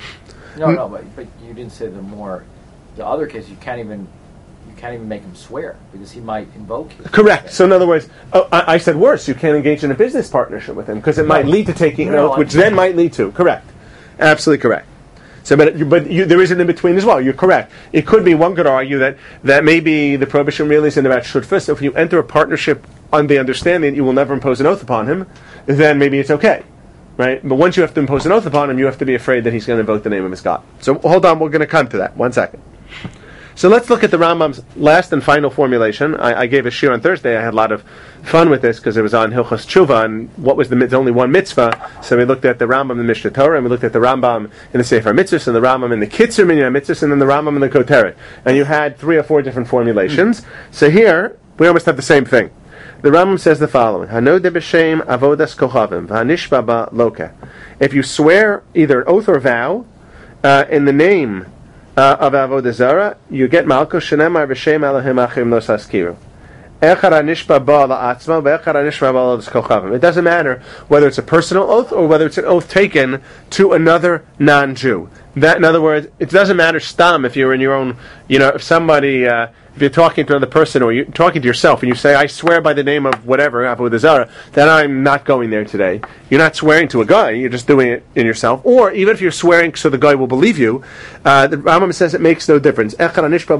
No, but you didn't say the other case. You can't even make him swear because he might invoke you. Correct. So in other words, I said worse. You can't engage in a business partnership with him because it might lead to taking an oath, which then might lead to. Correct. Absolutely correct. So, but there is an in between as well. You're correct. It could be, one could argue that maybe the prohibition really isn't about shutfus. If you enter a partnership on the understanding that you will never impose an oath upon him, then maybe it's okay. Right? But once you have to impose an oath upon him, you have to be afraid that he's going to invoke the name of his God. So hold on, we're going to come to that. 1 second. So let's look at the Rambam's last and final formulation. I gave a shiur on Thursday. I had a lot of fun with this because it was on Hilchos Tshuva, and what was there's only one mitzvah. So we looked at the Rambam in the Mishnah Torah, and we looked at the Rambam in the Sefer Mitzvahs, and the Rambam in the Kitzur Minyan Mitzvahs, and then the Rambam in the Koteret. And you had 3 or 4 different formulations. So here, we almost have the same thing. The Rambam says the following: Hanode b'shem avodas kochavim v'hanishba ba loka. If you swear either an oath or vow in the name of avodah zarah, you get malchus shenemar b'shem Elohim achim lo saskiru. Echad hanishba ba la'atzma ve'echad hanishba ba avodas kochavim. It doesn't matter whether it's a personal oath or whether it's an oath taken to another non-Jew. That, in other words, it doesn't matter stam if you're in your own, if somebody. If you're talking to another person or you're talking to yourself and you say, I swear by the name of whatever, Avodah Zarah, that I'm not going there today. You're not swearing to a guy, you're just doing it in yourself. Or even if you're swearing so the guy will believe you, the Rambam says it makes no difference. That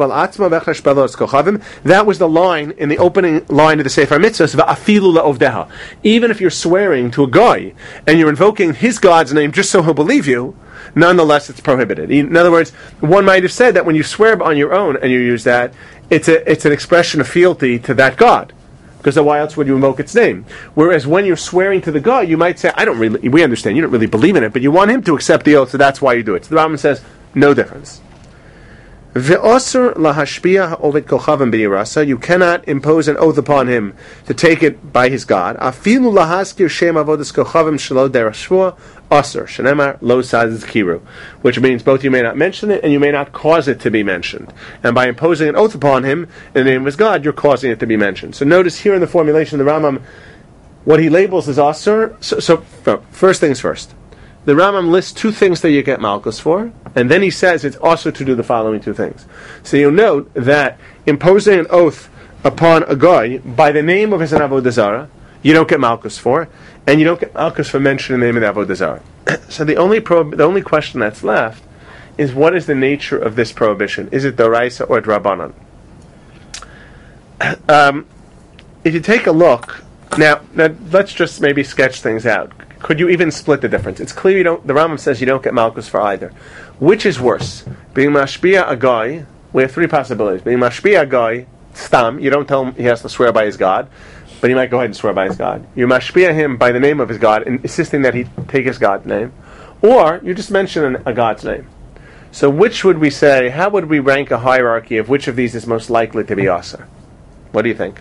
was the line in the opening line of the Sefer Mitzvahs, even if you're swearing to a guy and you're invoking his God's name just so he'll believe you, nonetheless it's prohibited. In other words, one might have said that when you swear on your own and you use that, it's an expression of fealty to that God, because why else would you invoke its name? Whereas when you're swearing to the God, you might say, we understand, you don't really believe in it, but you want him to accept the oath, so that's why you do it. So the Rambam says, no difference. Ve'osur lahashpia ha'ovet kochavim b'yirasa. You cannot impose an oath upon him to take it by his God. Afilu lahaskir shem avodas kochavim shelo derech shvua osur shenemar lo sazkiru, which means both you may not mention it and you may not cause it to be mentioned. And by imposing an oath upon him in the name of his God, you're causing it to be mentioned. So notice here in the formulation of the Rambam, what he labels as osur. So first things first. The Rambam lists 2 things that you get malchus for, and then he says it's also to do the following 2 things. So you'll note that imposing an oath upon a guy by the name of his avodah zarah, you don't get malchus for, and you don't get malchus for mentioning the name of the avodah zarah. So the only question that's left is, what is the nature of this prohibition? Is it d'oraisa or d'rabbanan? If you take a look now, let's just maybe sketch things out. Could you even split the difference? It's clear you don't. The Rambam says you don't get malchus for either. Which is worse? Being mashpia a guy. We have three possibilities. Being mashpia a guy, stam. You don't tell him he has to swear by his God, but he might go ahead and swear by his God. You mashpia him by the name of his God, and insisting that he take his God's name, or you just mention a God's name. So which would we say? How would we rank a hierarchy of which of these is most likely to be asur? What do you think?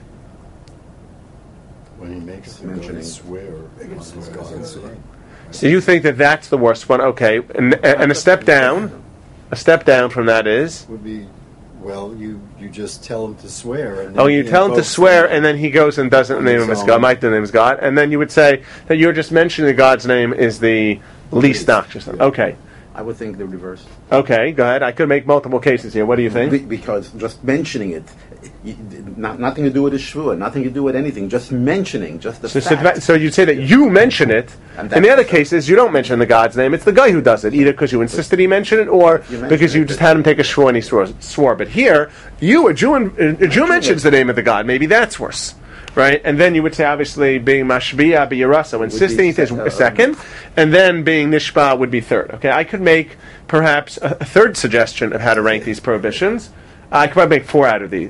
When he makes the guy swear on his God's name. So you think that that's the worst one? Okay, and a step down. A step down from that is. Would be, well, you just tell him to swear. And Oh, you tell him to swear, and then he goes and does it in the name of his God. Might the name of his God, and then you would say that you're just mentioning God's name is the least noxious. Okay. I would think the reverse. Okay, go ahead. I could make multiple cases here. What do you think? Because just mentioning it, nothing to do with the shvua, nothing to do with anything, just mentioning, just the fact. So you'd say that you mention it. In the other cases, you don't mention the God's name. It's the guy who does it, either because you insisted he mention it, or because you just had him take a shvua and he swore. But here, a Jew mentions the name of the God. Maybe that's worse. Right, and then you would say, obviously, being mashbiya b'yarasa, insisting is second, and then being nishba would be third. Okay, I could make perhaps a third suggestion of how to rank these prohibitions. I could probably make 4 out of these.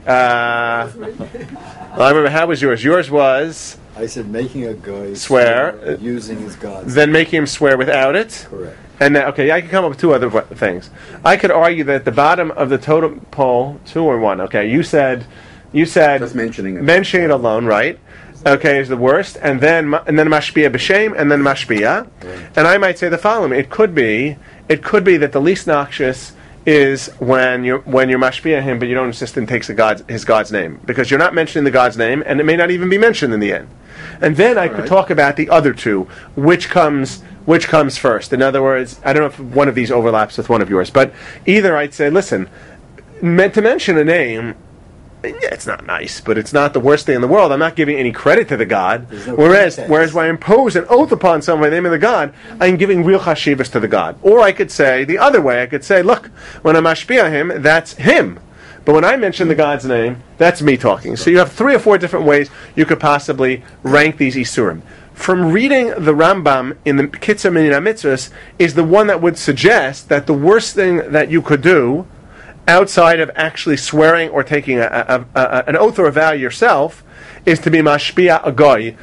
I remember, how was yours? Yours was... I said making a guy swear, using his God's then making him swear without it. Correct. And okay, I could come up with 2 other things. I could argue that at the bottom of the totem pole, 2 or 1. Okay, you said just mentioning it alone, right? Okay, is the worst, and then mashpia b'shem, and then mashpia. Right. And I might say the following: it could be that the least noxious is when you're mashpia him, but you don't insist and takes his God's name, because you're not mentioning the God's name, and it may not even be mentioned in the end. And then I could talk about the other 2, which comes first. In other words, I don't know if one of these overlaps with one of yours, but either I'd say, listen, to mention a name. Yeah, it's not nice, but it's not the worst thing in the world. I'm not giving any credit to the God. No whereas when I impose an oath upon someone by the name of the God, I'm giving real chashivas to the God. Or I could say, the other way, I could say, look, when I mashpia him, that's him. But when I mention the God's name, that's me talking. So you have 3 or 4 different ways you could possibly rank these isurim. From reading the Rambam in the Kitzur Minyan HaMitzvos is the one that would suggest that the worst thing that you could do outside of actually swearing or taking an oath or a vow yourself, is to be mashpia a goy,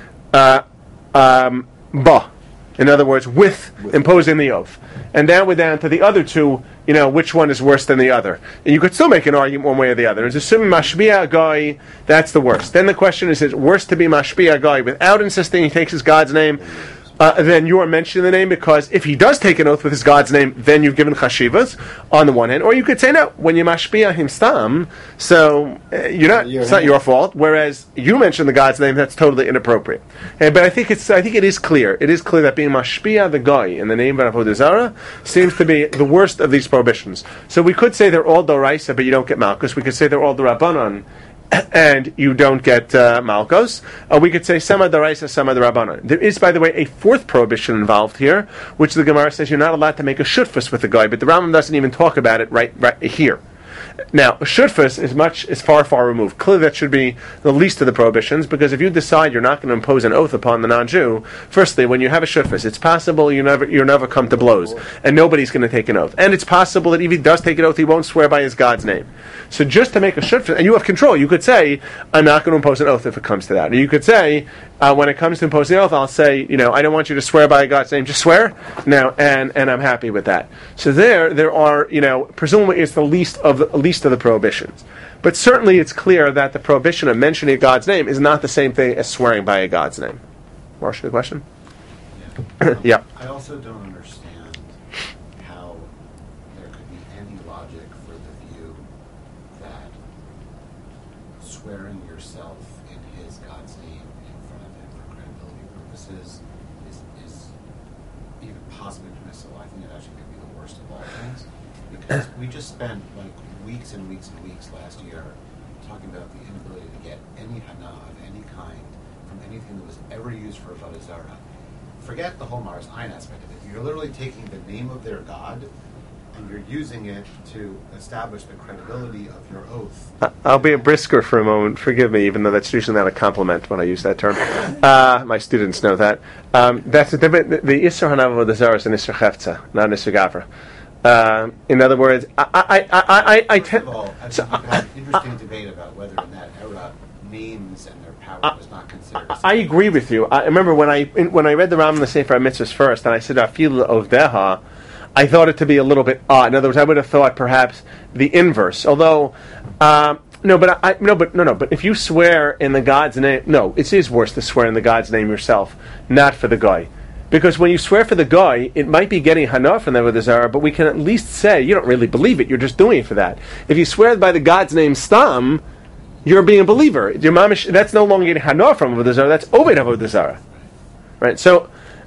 in other words, with imposing the oath. And now we're down to the other 2, which one is worse than the other. And you could still make an argument one way or the other. It's assuming mashpia a goy, that's the worst. Then the question is it worse to be mashpia a goy without insisting he takes his God's name? Then you are mentioning the name, because if he does take an oath with his God's name, then you've given chashivas on the one hand. Or you could say, no, when you mashpia him stam, so it's not your fault. Whereas you mention the God's name, that's totally inappropriate. But I think it is clear. It is clear that being mashpia the guy in the name of Avodah Zarah seems to be the worst of these prohibitions. So we could say they're all doraisa, but you don't get malchus. We could say they're all dorabanan, and you don't get malchus. We could say sama daraisa, sama darabanan. There is, by the way, a 4th prohibition involved here, which the Gemara says you're not allowed to make a shutfus with the guy, but the Rambam doesn't even talk about it right here. Now, a shutfus is far removed. Clearly, that should be the least of the prohibitions, because if you decide you're not going to impose an oath upon the non-Jew, firstly, when you have a shutfus, it's possible you never come to blows, and nobody's going to take an oath. And it's possible that if he does take an oath, he won't swear by his God's name. So just to make a shutfus, and you have control, you could say, I'm not going to impose an oath if it comes to that. Or you could say, when it comes to imposing the oath, I'll say, I don't want you to swear by God's name, just swear. Now, and I'm happy with that. So there are, presumably it's the least of the prohibitions. But certainly it's clear that the prohibition of mentioning God's name is not the same thing as swearing by a God's name. Marshall, the question? Yeah. Yeah. I also don't understand how there could be any logic for the view that swearing yourself in his God's name in front of him for credibility purposes is even possibly permissible. I think it actually could be the worst of all things, because we just spent weeks and weeks and weeks last year talking about the inability to get any hana of any kind from anything that was ever used for Avodah Zarah. Forget the whole Mars Ein aspect of it. You're literally taking the name of their God and you're using it to establish the credibility of your oath I'll be a brisker for a moment. Forgive me, even though that's usually not a compliment when I use that term. My students know that. That's a different. The Isser Hanav Avodah is an Isser Chefza, not an Isser Gavra. In other words, I First of all, I think you've had an interesting debate about whether in that era names and their power was not considered. I agree with you. I remember when I read the Ram and the Sefer HaMitzvahs first, and I said Afil Ovdeha, I thought it to be a little bit odd. In other words, I would have thought perhaps the inverse. Although, but if you swear in the God's name, no, it is worse to swear in the God's name yourself, not for the guy. Because when you swear for the guy, it might be getting hana from the Avodah Zarah, but we can at least say you don't really believe it. You're just doing it for that. If you swear by the God's name Stam, you're being a believer. Your mamish, that's no longer getting hana from Avodah Zarah. That's Oved Avodah Zarah, right? So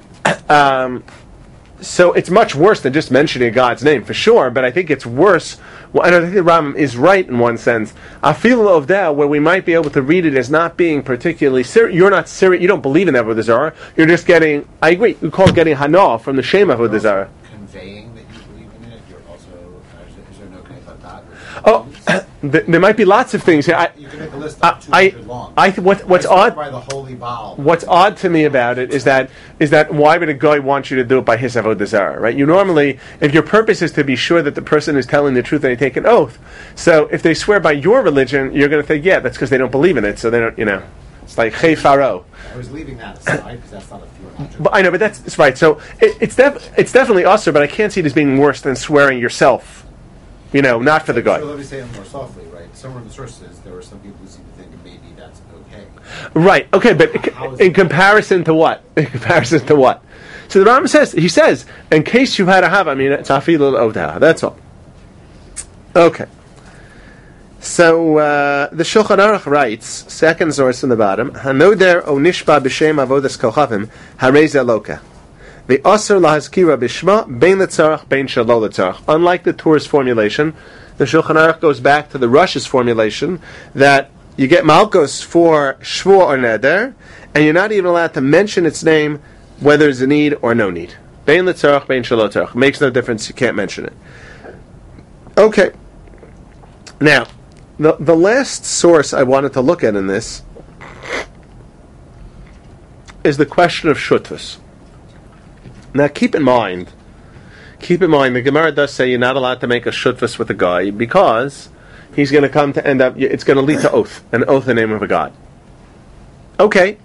it's much worse than just mentioning God's name, for sure, but I think it's worse, and I think the Rambam is right in one sense. I feel of that where we might be able to read it as not being particularly serious. You're not serious, you don't believe in Avodah Zarah, you're just getting, I agree, we call it getting hana from the Shem Avodah Zarah. Conveying that you believe in it, you're also, is there no kind of that? Oh, there might be lots of things here. You can make a list of 200 long. What's odd? By the holy Baal. What's odd to me about it is that why would a guy want you to do it by his avodah zarah, right? You normally, if your purpose is to be sure that the person is telling the truth and they take an oath, so if they swear by your religion, you're going to think, yeah, that's because they don't believe in it, so they don't, it's like Chei Faro. I was leaving that aside because that's not a theological. But I know, but that's right. So it's definitely usher, but I can't see it as being worse than swearing yourself. Not for the guy. So let me say it more softly, right? Somewhere in the sources, there were some people who seem to think that maybe that's okay. Right. Okay, but in comparison to what? In comparison to what? So the Rambam says, in case you had a have, it's afil ovdah. That's all. Okay. So the Shulchan Aruch writes, second source from the bottom, Hanoder o nishba b'shem avodas kochavim harei loka. The Asr lahazkira bishma bein letzarach bein shelo letzarach. Unlike the Torah's formulation, the Shulchan Aruch goes back to the Rush's formulation that you get malchus for shvur or neder, and you're not even allowed to mention its name whether there's a need or no need. Bein letzarach bein shelo letzarach. Makes no difference. You can't mention it. Okay. Now, the last source I wanted to look at in this is the question of shutfus. Now, keep in mind, the Gemara does say you're not allowed to make a shutfus with a guy because he's going to come to end up, it's going to lead to oath, an oath in the name of a god. Okay.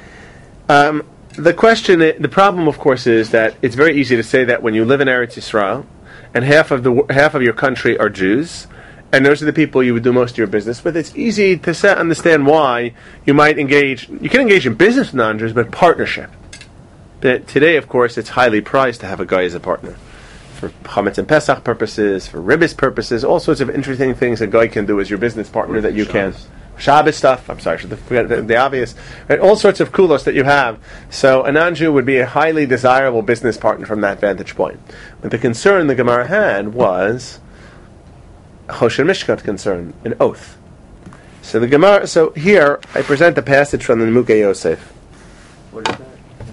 The problem, of course, is that it's very easy to say that when you live in Eretz Yisrael, and half of your country are Jews, and those are the people you would do most of your business with, it's easy to understand why you can engage in business with non-Jews, but partnership. But today, of course, it's highly prized to have a guy as a partner. For Chametz and Pesach purposes, for Ribbis purposes, all sorts of interesting things a guy can do as your business partner that you can. Shabbos stuff, I'm sorry, forget the obvious. Right? All sorts of kulos that you have. So a non-Jew would be a highly desirable business partner from that vantage point. But the concern the Gemara had was Choshen Mishkat concern, an oath. So the Gemara, here I present a passage from the Nemukei Yosef. What is that?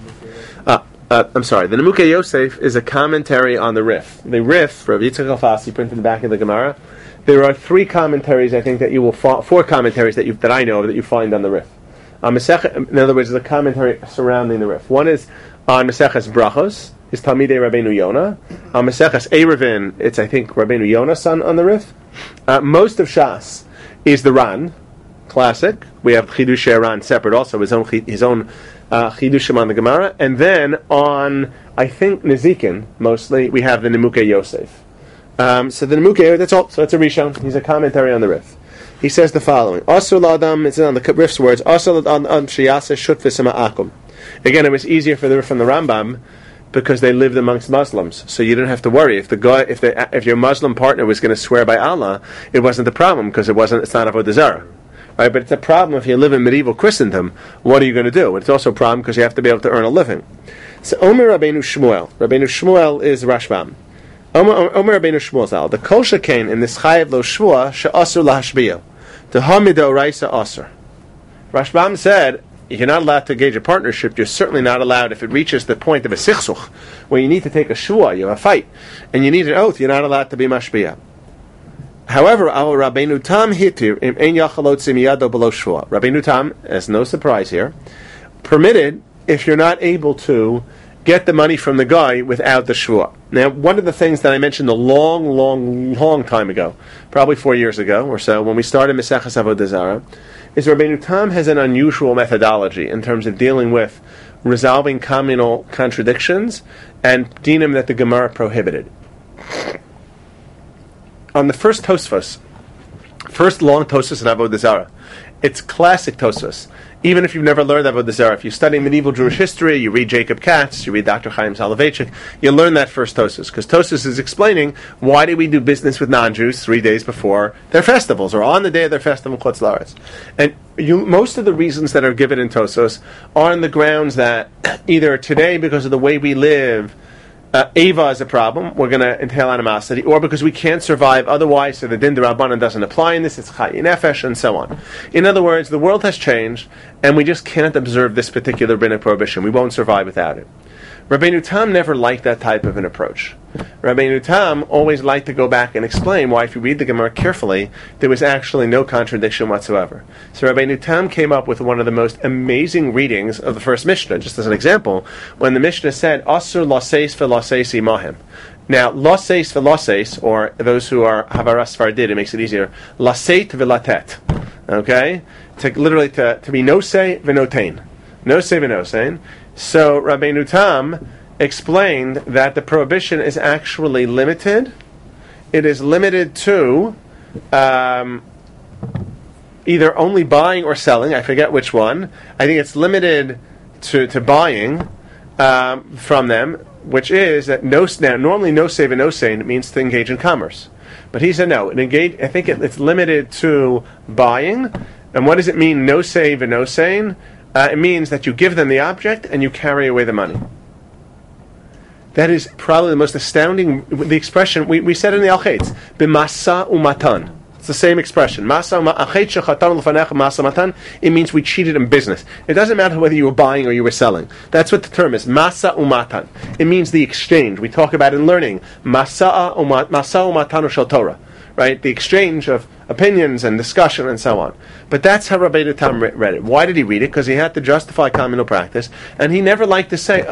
I'm sorry. The Nemukei Yosef is a commentary on the Rif. The Rif, for Yitzchak Alfasi, printed in the back of the Gemara. There are three commentaries, I think, that you will four commentaries that I know of that you find on the Rif. In other words, there's a commentary surrounding the Rif. One is on Maseches Brachos, is Talmidei Rabbeinu Yonah. On Maseches Eruvin, it's I think Rabbeinu Yonah's son on the Rif. Most of Shas is the Ran, classic. We have Chidushei Ran separate, also his own Chidushim on the Gemara, and then on I think Nezikin mostly we have the Nemukei Yosef. So the Nemukei, that's all. So it's a Rishon. He's a commentary on the Rif. He says the following: Asur l'adam. It's on the Rif's words. Asur l'adam sheyaseh shutfus ma'akum. Again, it was easier for the Rif and the Rambam because they lived amongst Muslims, so you didn't have to worry if your Muslim partner was going to swear by Allah, it wasn't the problem because it's not avodah zarah. Right, but it's a problem if you live in medieval Christendom. What are you going to do? It's also a problem because you have to be able to earn a living. So Omer Rabbeinu Shmuel is Rashbam. Omer Rabbeinu Shmuel Zal. The kol shekain in this chayev lo shvua she'asur lahashbiya. The hamido raisa asur. Rashbam said, if you're not allowed to engage a partnership, you're certainly not allowed if it reaches the point of a sichsuch, where you need to take a shvua, you have a fight, and you need an oath, you're not allowed to be mashbiya. However, our Rabbeinu Tam hitir im ein yachalot simiyado below shvua. Rabbeinu Tam, as no surprise here, permitted if you're not able to get the money from the guy without the shvua. Now, one of the things that I mentioned a long time ago, probably 4 years ago or so, when we started Maseches Avodah Zarah, is Rabbeinu Tam has an unusual methodology in terms of dealing with resolving communal contradictions and dinim that the Gemara prohibited. On the first Tosfos, first long Tosfos in Avodah Zarah, it's classic Tosfos. Even if you've never learned Avodah Zarah, if you study medieval Jewish history, you read Jacob Katz, you read Dr. Chaim Soloveitchik, you'll learn that first Tosfos, because Tosfos is explaining why do we do business with non-Jews 3 days before their festivals, or on the day of their festival, Chutz La'aretz. And most of the reasons that are given in Tosfos are on the grounds that either today, because of the way we live, Ava is a problem, we're going to entail animosity, or because we can't survive otherwise, so the Din D'Rabbanan doesn't apply in this, it's Chayi Nefesh, and so on. In other words, the world has changed, and we just can't observe this particular rabbinic prohibition. We won't survive without it. Rabbeinu Tam never liked that type of an approach. Rabbeinu Tam always liked to go back and explain why, if you read the Gemara carefully, there was actually no contradiction whatsoever. So Rabbeinu Tam came up with one of the most amazing readings of the first Mishnah, just as an example, when the Mishnah said, Asur laseis ve'laseis imahim. Now, laseis ve'laseis, or those who are Havaras Fardid, it makes it easier, laseit ve'latet. Okay? Literally to be nosei ve'notein. Nosei ve'nosein. So Rabbeinu Tam explained that the prohibition is actually limited. It is limited to either only buying or selling. I forget which one. I think it's limited to buying from them, which is that normally no save and no saying, it means to engage in commerce. But he said no. I think it's limited to buying. And what does it mean, no save and no saying? It means that you give them the object and you carry away the money. That is probably the most astounding. The expression we said in the Al-Chetz, b'masa umatan. It's the same expression. It means we cheated in business. It doesn't matter whether you were buying or you were selling. That's what the term is. Masa umatan. It means the exchange. We talk about in learning. Masa umatanu shel Torah. Right? The exchange of opinions and discussion and so on. But that's how Rabbeinu Tam read it. Why did he read it? Because he had to justify communal practice, and he never liked to say,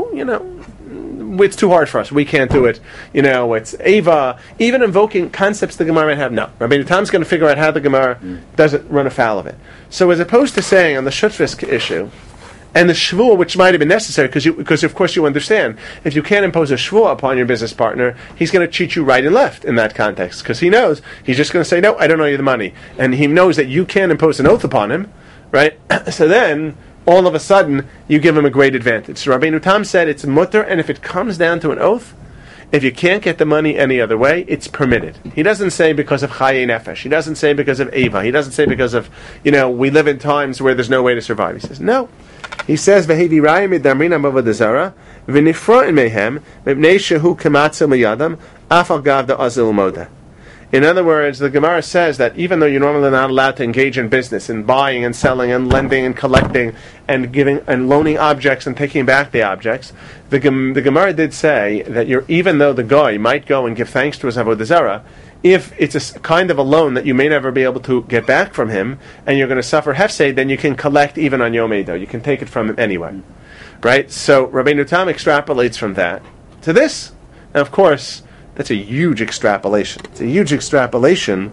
it's too hard for us. We can't do it. It's Ava. Even invoking concepts the Gemara might have. No. Rabbeinu Tam's going to figure out how the Gemara doesn't run afoul of it. So as opposed to saying on the Shutfis issue, and the shvuah, which might have been necessary, because of course you understand, if you can't impose a shvuah upon your business partner, he's going to cheat you right and left in that context, because he knows he's just going to say, no, I don't owe you the money, and he knows that you can't impose an oath upon him, right? So then, all of a sudden, you give him a great advantage. So Rabbeinu Tam said it's mutter, and if it comes down to an oath, if you can't get the money any other way, it's permitted. He doesn't say because of Chaye Nefesh. He doesn't say because of Ava. He doesn't say because of, we live in times where there's no way to survive. He says, no. He says, "V'hevi rayim midamrina avodah zara v'nifroin mehem mipnei shehu kamatzil miyadam afal gav da'azil moda." In other words, the Gemara says that even though you're normally not allowed to engage in business, in buying and selling and lending and collecting and giving and loaning objects and taking back the objects, the Gemara did say that even though the guy might go and give thanks to his avodah zara, if it's a kind of a loan that you may never be able to get back from him, and you're going to suffer hefsed, then you can collect even on Yom Eido. You can take it from him anyway. Right? So Rabbeinu Tam extrapolates from that to this. And of course, that's a huge extrapolation. It's a huge extrapolation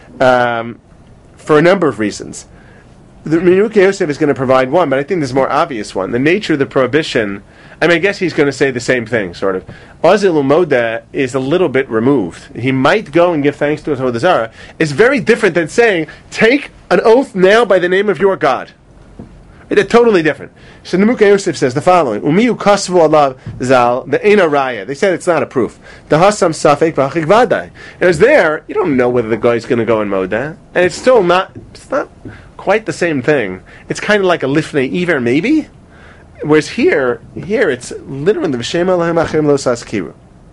for a number of reasons. The Menukei Yosef is going to provide one, but I think there's a more obvious one. The nature of the prohibition, I guess he's going to say the same thing, sort of. Azil Umoda is a little bit removed. He might go and give thanks to his Avodah Zarah. It's very different than saying, take an oath now by the name of your God. They're totally different. So Menukei Yosef says the following: Umiyu kasvu alav zal the ena raya. They said it's not a proof. The hasam safek v'achik vaday. It was there. You don't know whether the guy's going to go and moda, and it's still not. It's not quite the same thing. It's kind of like a lifnei iver, maybe. Whereas here it's literally v'shem Elohim achim lo saskiru.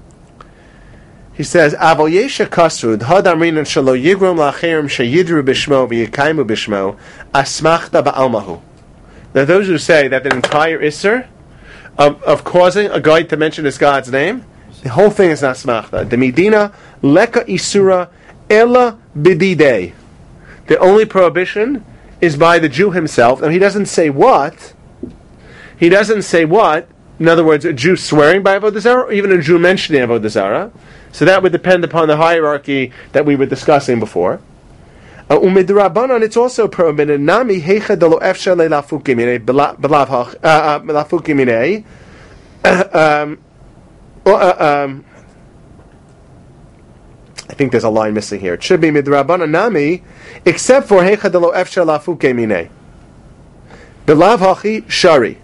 He says, Avol yesha kasrud hadamrinan shalo yigrom lacherim sheyidru b'shmo v'yikaimu b'shmo asmachta ba'almahu. Now, those who say that the entire Isser of causing a guy to mention his God's name, the whole thing is not smachta. The Medina leka isura ella bididei. The only prohibition is by the Jew himself. Now he doesn't say what. He doesn't say what. In other words, a Jew swearing by Avodah Zarah, or even a Jew mentioning Avodah Zarah. So that would depend upon the hierarchy that we were discussing before. Umidrabanan, it's also prohibited. Nami heicha delo efsha le'lafukim minei. I think there's a line missing here. It should be midrabanan nami, except for heicha delo efsha lafuke minei. Belav hachi shari.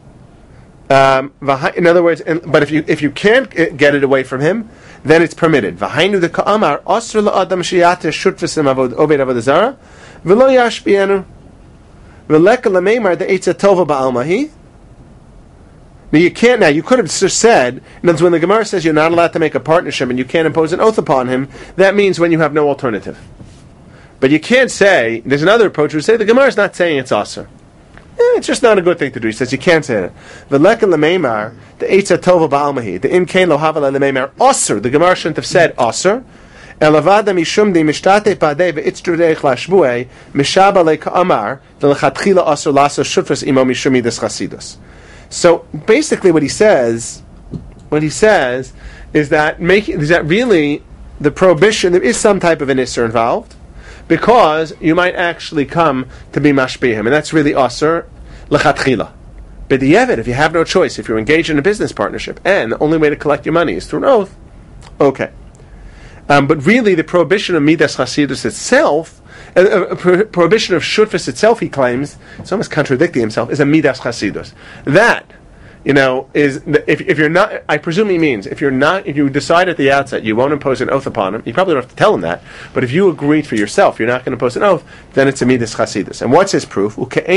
In other words, but if you can't get it away from him, then it's permitted. V'hainu de ka'amar asr la'adam sheyate shutvesim oved avodah zara v'lo yashbienu v'leka l'meimar de eitza tova ba'almahi. Now you can't. Now you could have just said. In other words, when the Gemara says you're not allowed to make a partnership and you can't impose an oath upon him, that means when you have no alternative. But you can't say. There's another approach who say the Gemara is not saying it's asr. It's just not a good thing to do. He says you can't say it. V'leka l'meimar the eitza tova ba'almahi the im kein lo havala l'meimar asr. The Gemara shouldn't have said asr. Elavada mishum di mishtate padei ve'itztru deich lashbuei mishaba le'ka'amar v'lechatchila asr lasa shutfas imo mishumi des chasidus. So basically, what he says is that really the prohibition. There is some type of an isser involved, because you might actually come to be mashpihim, and that's really asr lechatchila. But the yevet, if you have no choice, if you're engaged in a business partnership, and the only way to collect your money is through an oath, okay. But really, the prohibition of midas chasidus itself, prohibition of shutfus itself, he claims, it's almost contradicting himself, is a midas chasidus. That, is if you're not, I presume he means if you decide at the outset you won't impose an oath upon him, you probably don't have to tell him that. But if you agree for yourself, you're not going to impose an oath, then it's a midas chasidus. And what's his proof? A proof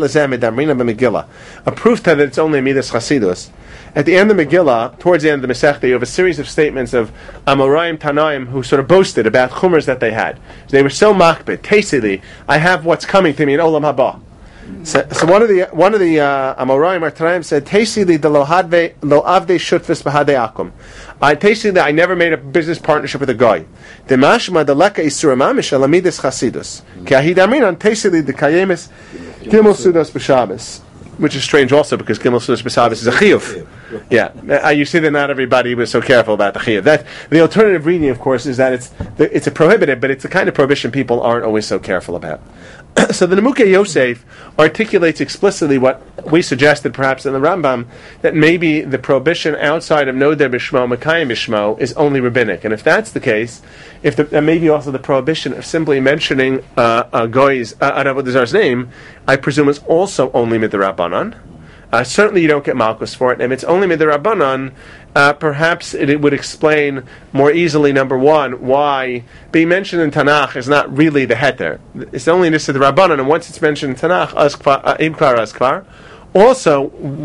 that it's only a midas chasidus. At the end of Megillah, towards the end of the Masechta, you have a series of statements of Amoraim Tanaim who sort of boasted about chumras that they had. They were so makbid, tasily, I have what's coming to me in Olam Haba. So one of the Amoraim or Tanaim said, tasily de lo avde shutfis b'hadei akum. Tasily, I never made a business partnership with a guy. The mashma de leka isura mamish alamidis chasidus. Ki ahid aminan tasily de kayemis gimel sudos b'shabes. Which is strange also, because Gimel Sudas B'Sabes is a chiyuv. Yeah, you see that not everybody was so careful about the chiyuv. That the alternative reading, of course, is that it's a prohibited, but it's the kind of prohibition people aren't always so careful about. So the Nemukei Yosef articulates explicitly what we suggested, perhaps in the Rambam, that maybe the prohibition outside of Noder B'Shmo, Mekayim B'Shmo, is only rabbinic, and if that's the case, and maybe also the prohibition of simply mentioning a goy's Avodah Zarah's name, I presume is also only midrabanan. Certainly, you don't get malchus for it, and if it's only midrabanan, perhaps it would explain more easily, number one, why being mentioned in Tanakh is not really the heter. It's only nisad rabbanan, and once it's mentioned in Tanakh, imklar askvar. Also,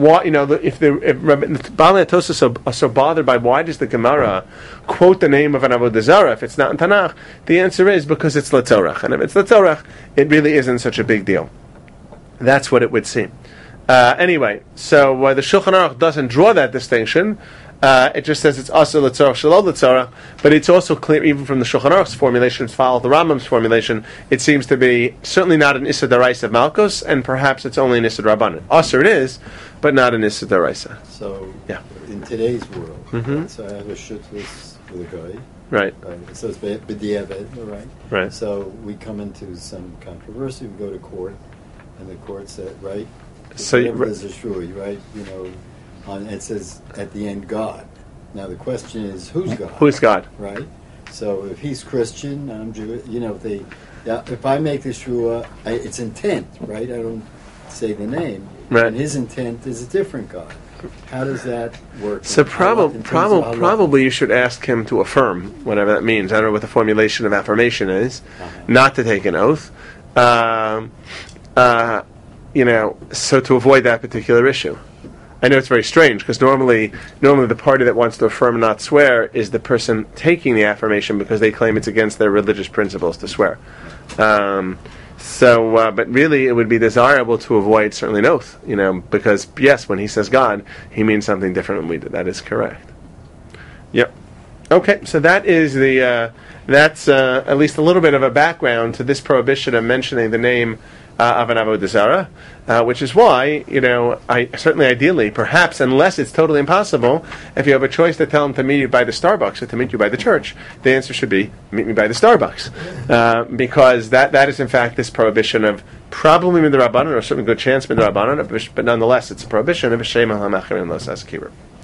if Baalei Tosfos are so bothered by why does the Gemara quote the name of an Avodah Zarah if it's not in Tanakh, the answer is because it's letzorach, and if it's letzorach, it really isn't such a big deal. That's what it would seem. Anyway, so the Shulchan Aruch doesn't draw that distinction. It just says it's also letzorach shalol letzorach, but it's also clear even from the Shulchan Aruch's formulations, follow the Rambam's formulation, it seems to be certainly not an Issa Daraisa of Malchus, and perhaps it's only an Issa Rabbanan. Asr it is, but not an Issa Daraisa. So, yeah. In today's world, so I have a shutlis with a guy. Right. It says b'diavad, right? Right. So we come into some controversy, we go to court, and the court said, right? So there's a shrui, right? It says at the end God. Now the question is, who's God? Who's God? Right. So if he's Christian, I'm Jewish. If I make the shua, it's intent, right? I don't say the name. Right. And his intent is a different God. How does that work? So probably you should ask him to affirm whatever that means. I don't know what the formulation of affirmation is. Not to take an oath. So to avoid that particular issue. I know it's very strange, because normally the party that wants to affirm and not swear is the person taking the affirmation because they claim it's against their religious principles to swear. But really it would be desirable to avoid certainly an oath, because yes, when he says God, he means something different than we do. That is correct. Yep. Okay, so that is that's at least a little bit of a background to this prohibition of mentioning the name of an avodah zarah, which is why, I certainly ideally, perhaps, unless it's totally impossible, if you have a choice to tell them to meet you by the Starbucks or to meet you by the church, the answer should be, meet me by the Starbucks. Because that is in fact this prohibition of probably midrabanan, or certainly good chance midrabanan, but nonetheless it's a prohibition of Hashem al-Hamachirin Los Askira.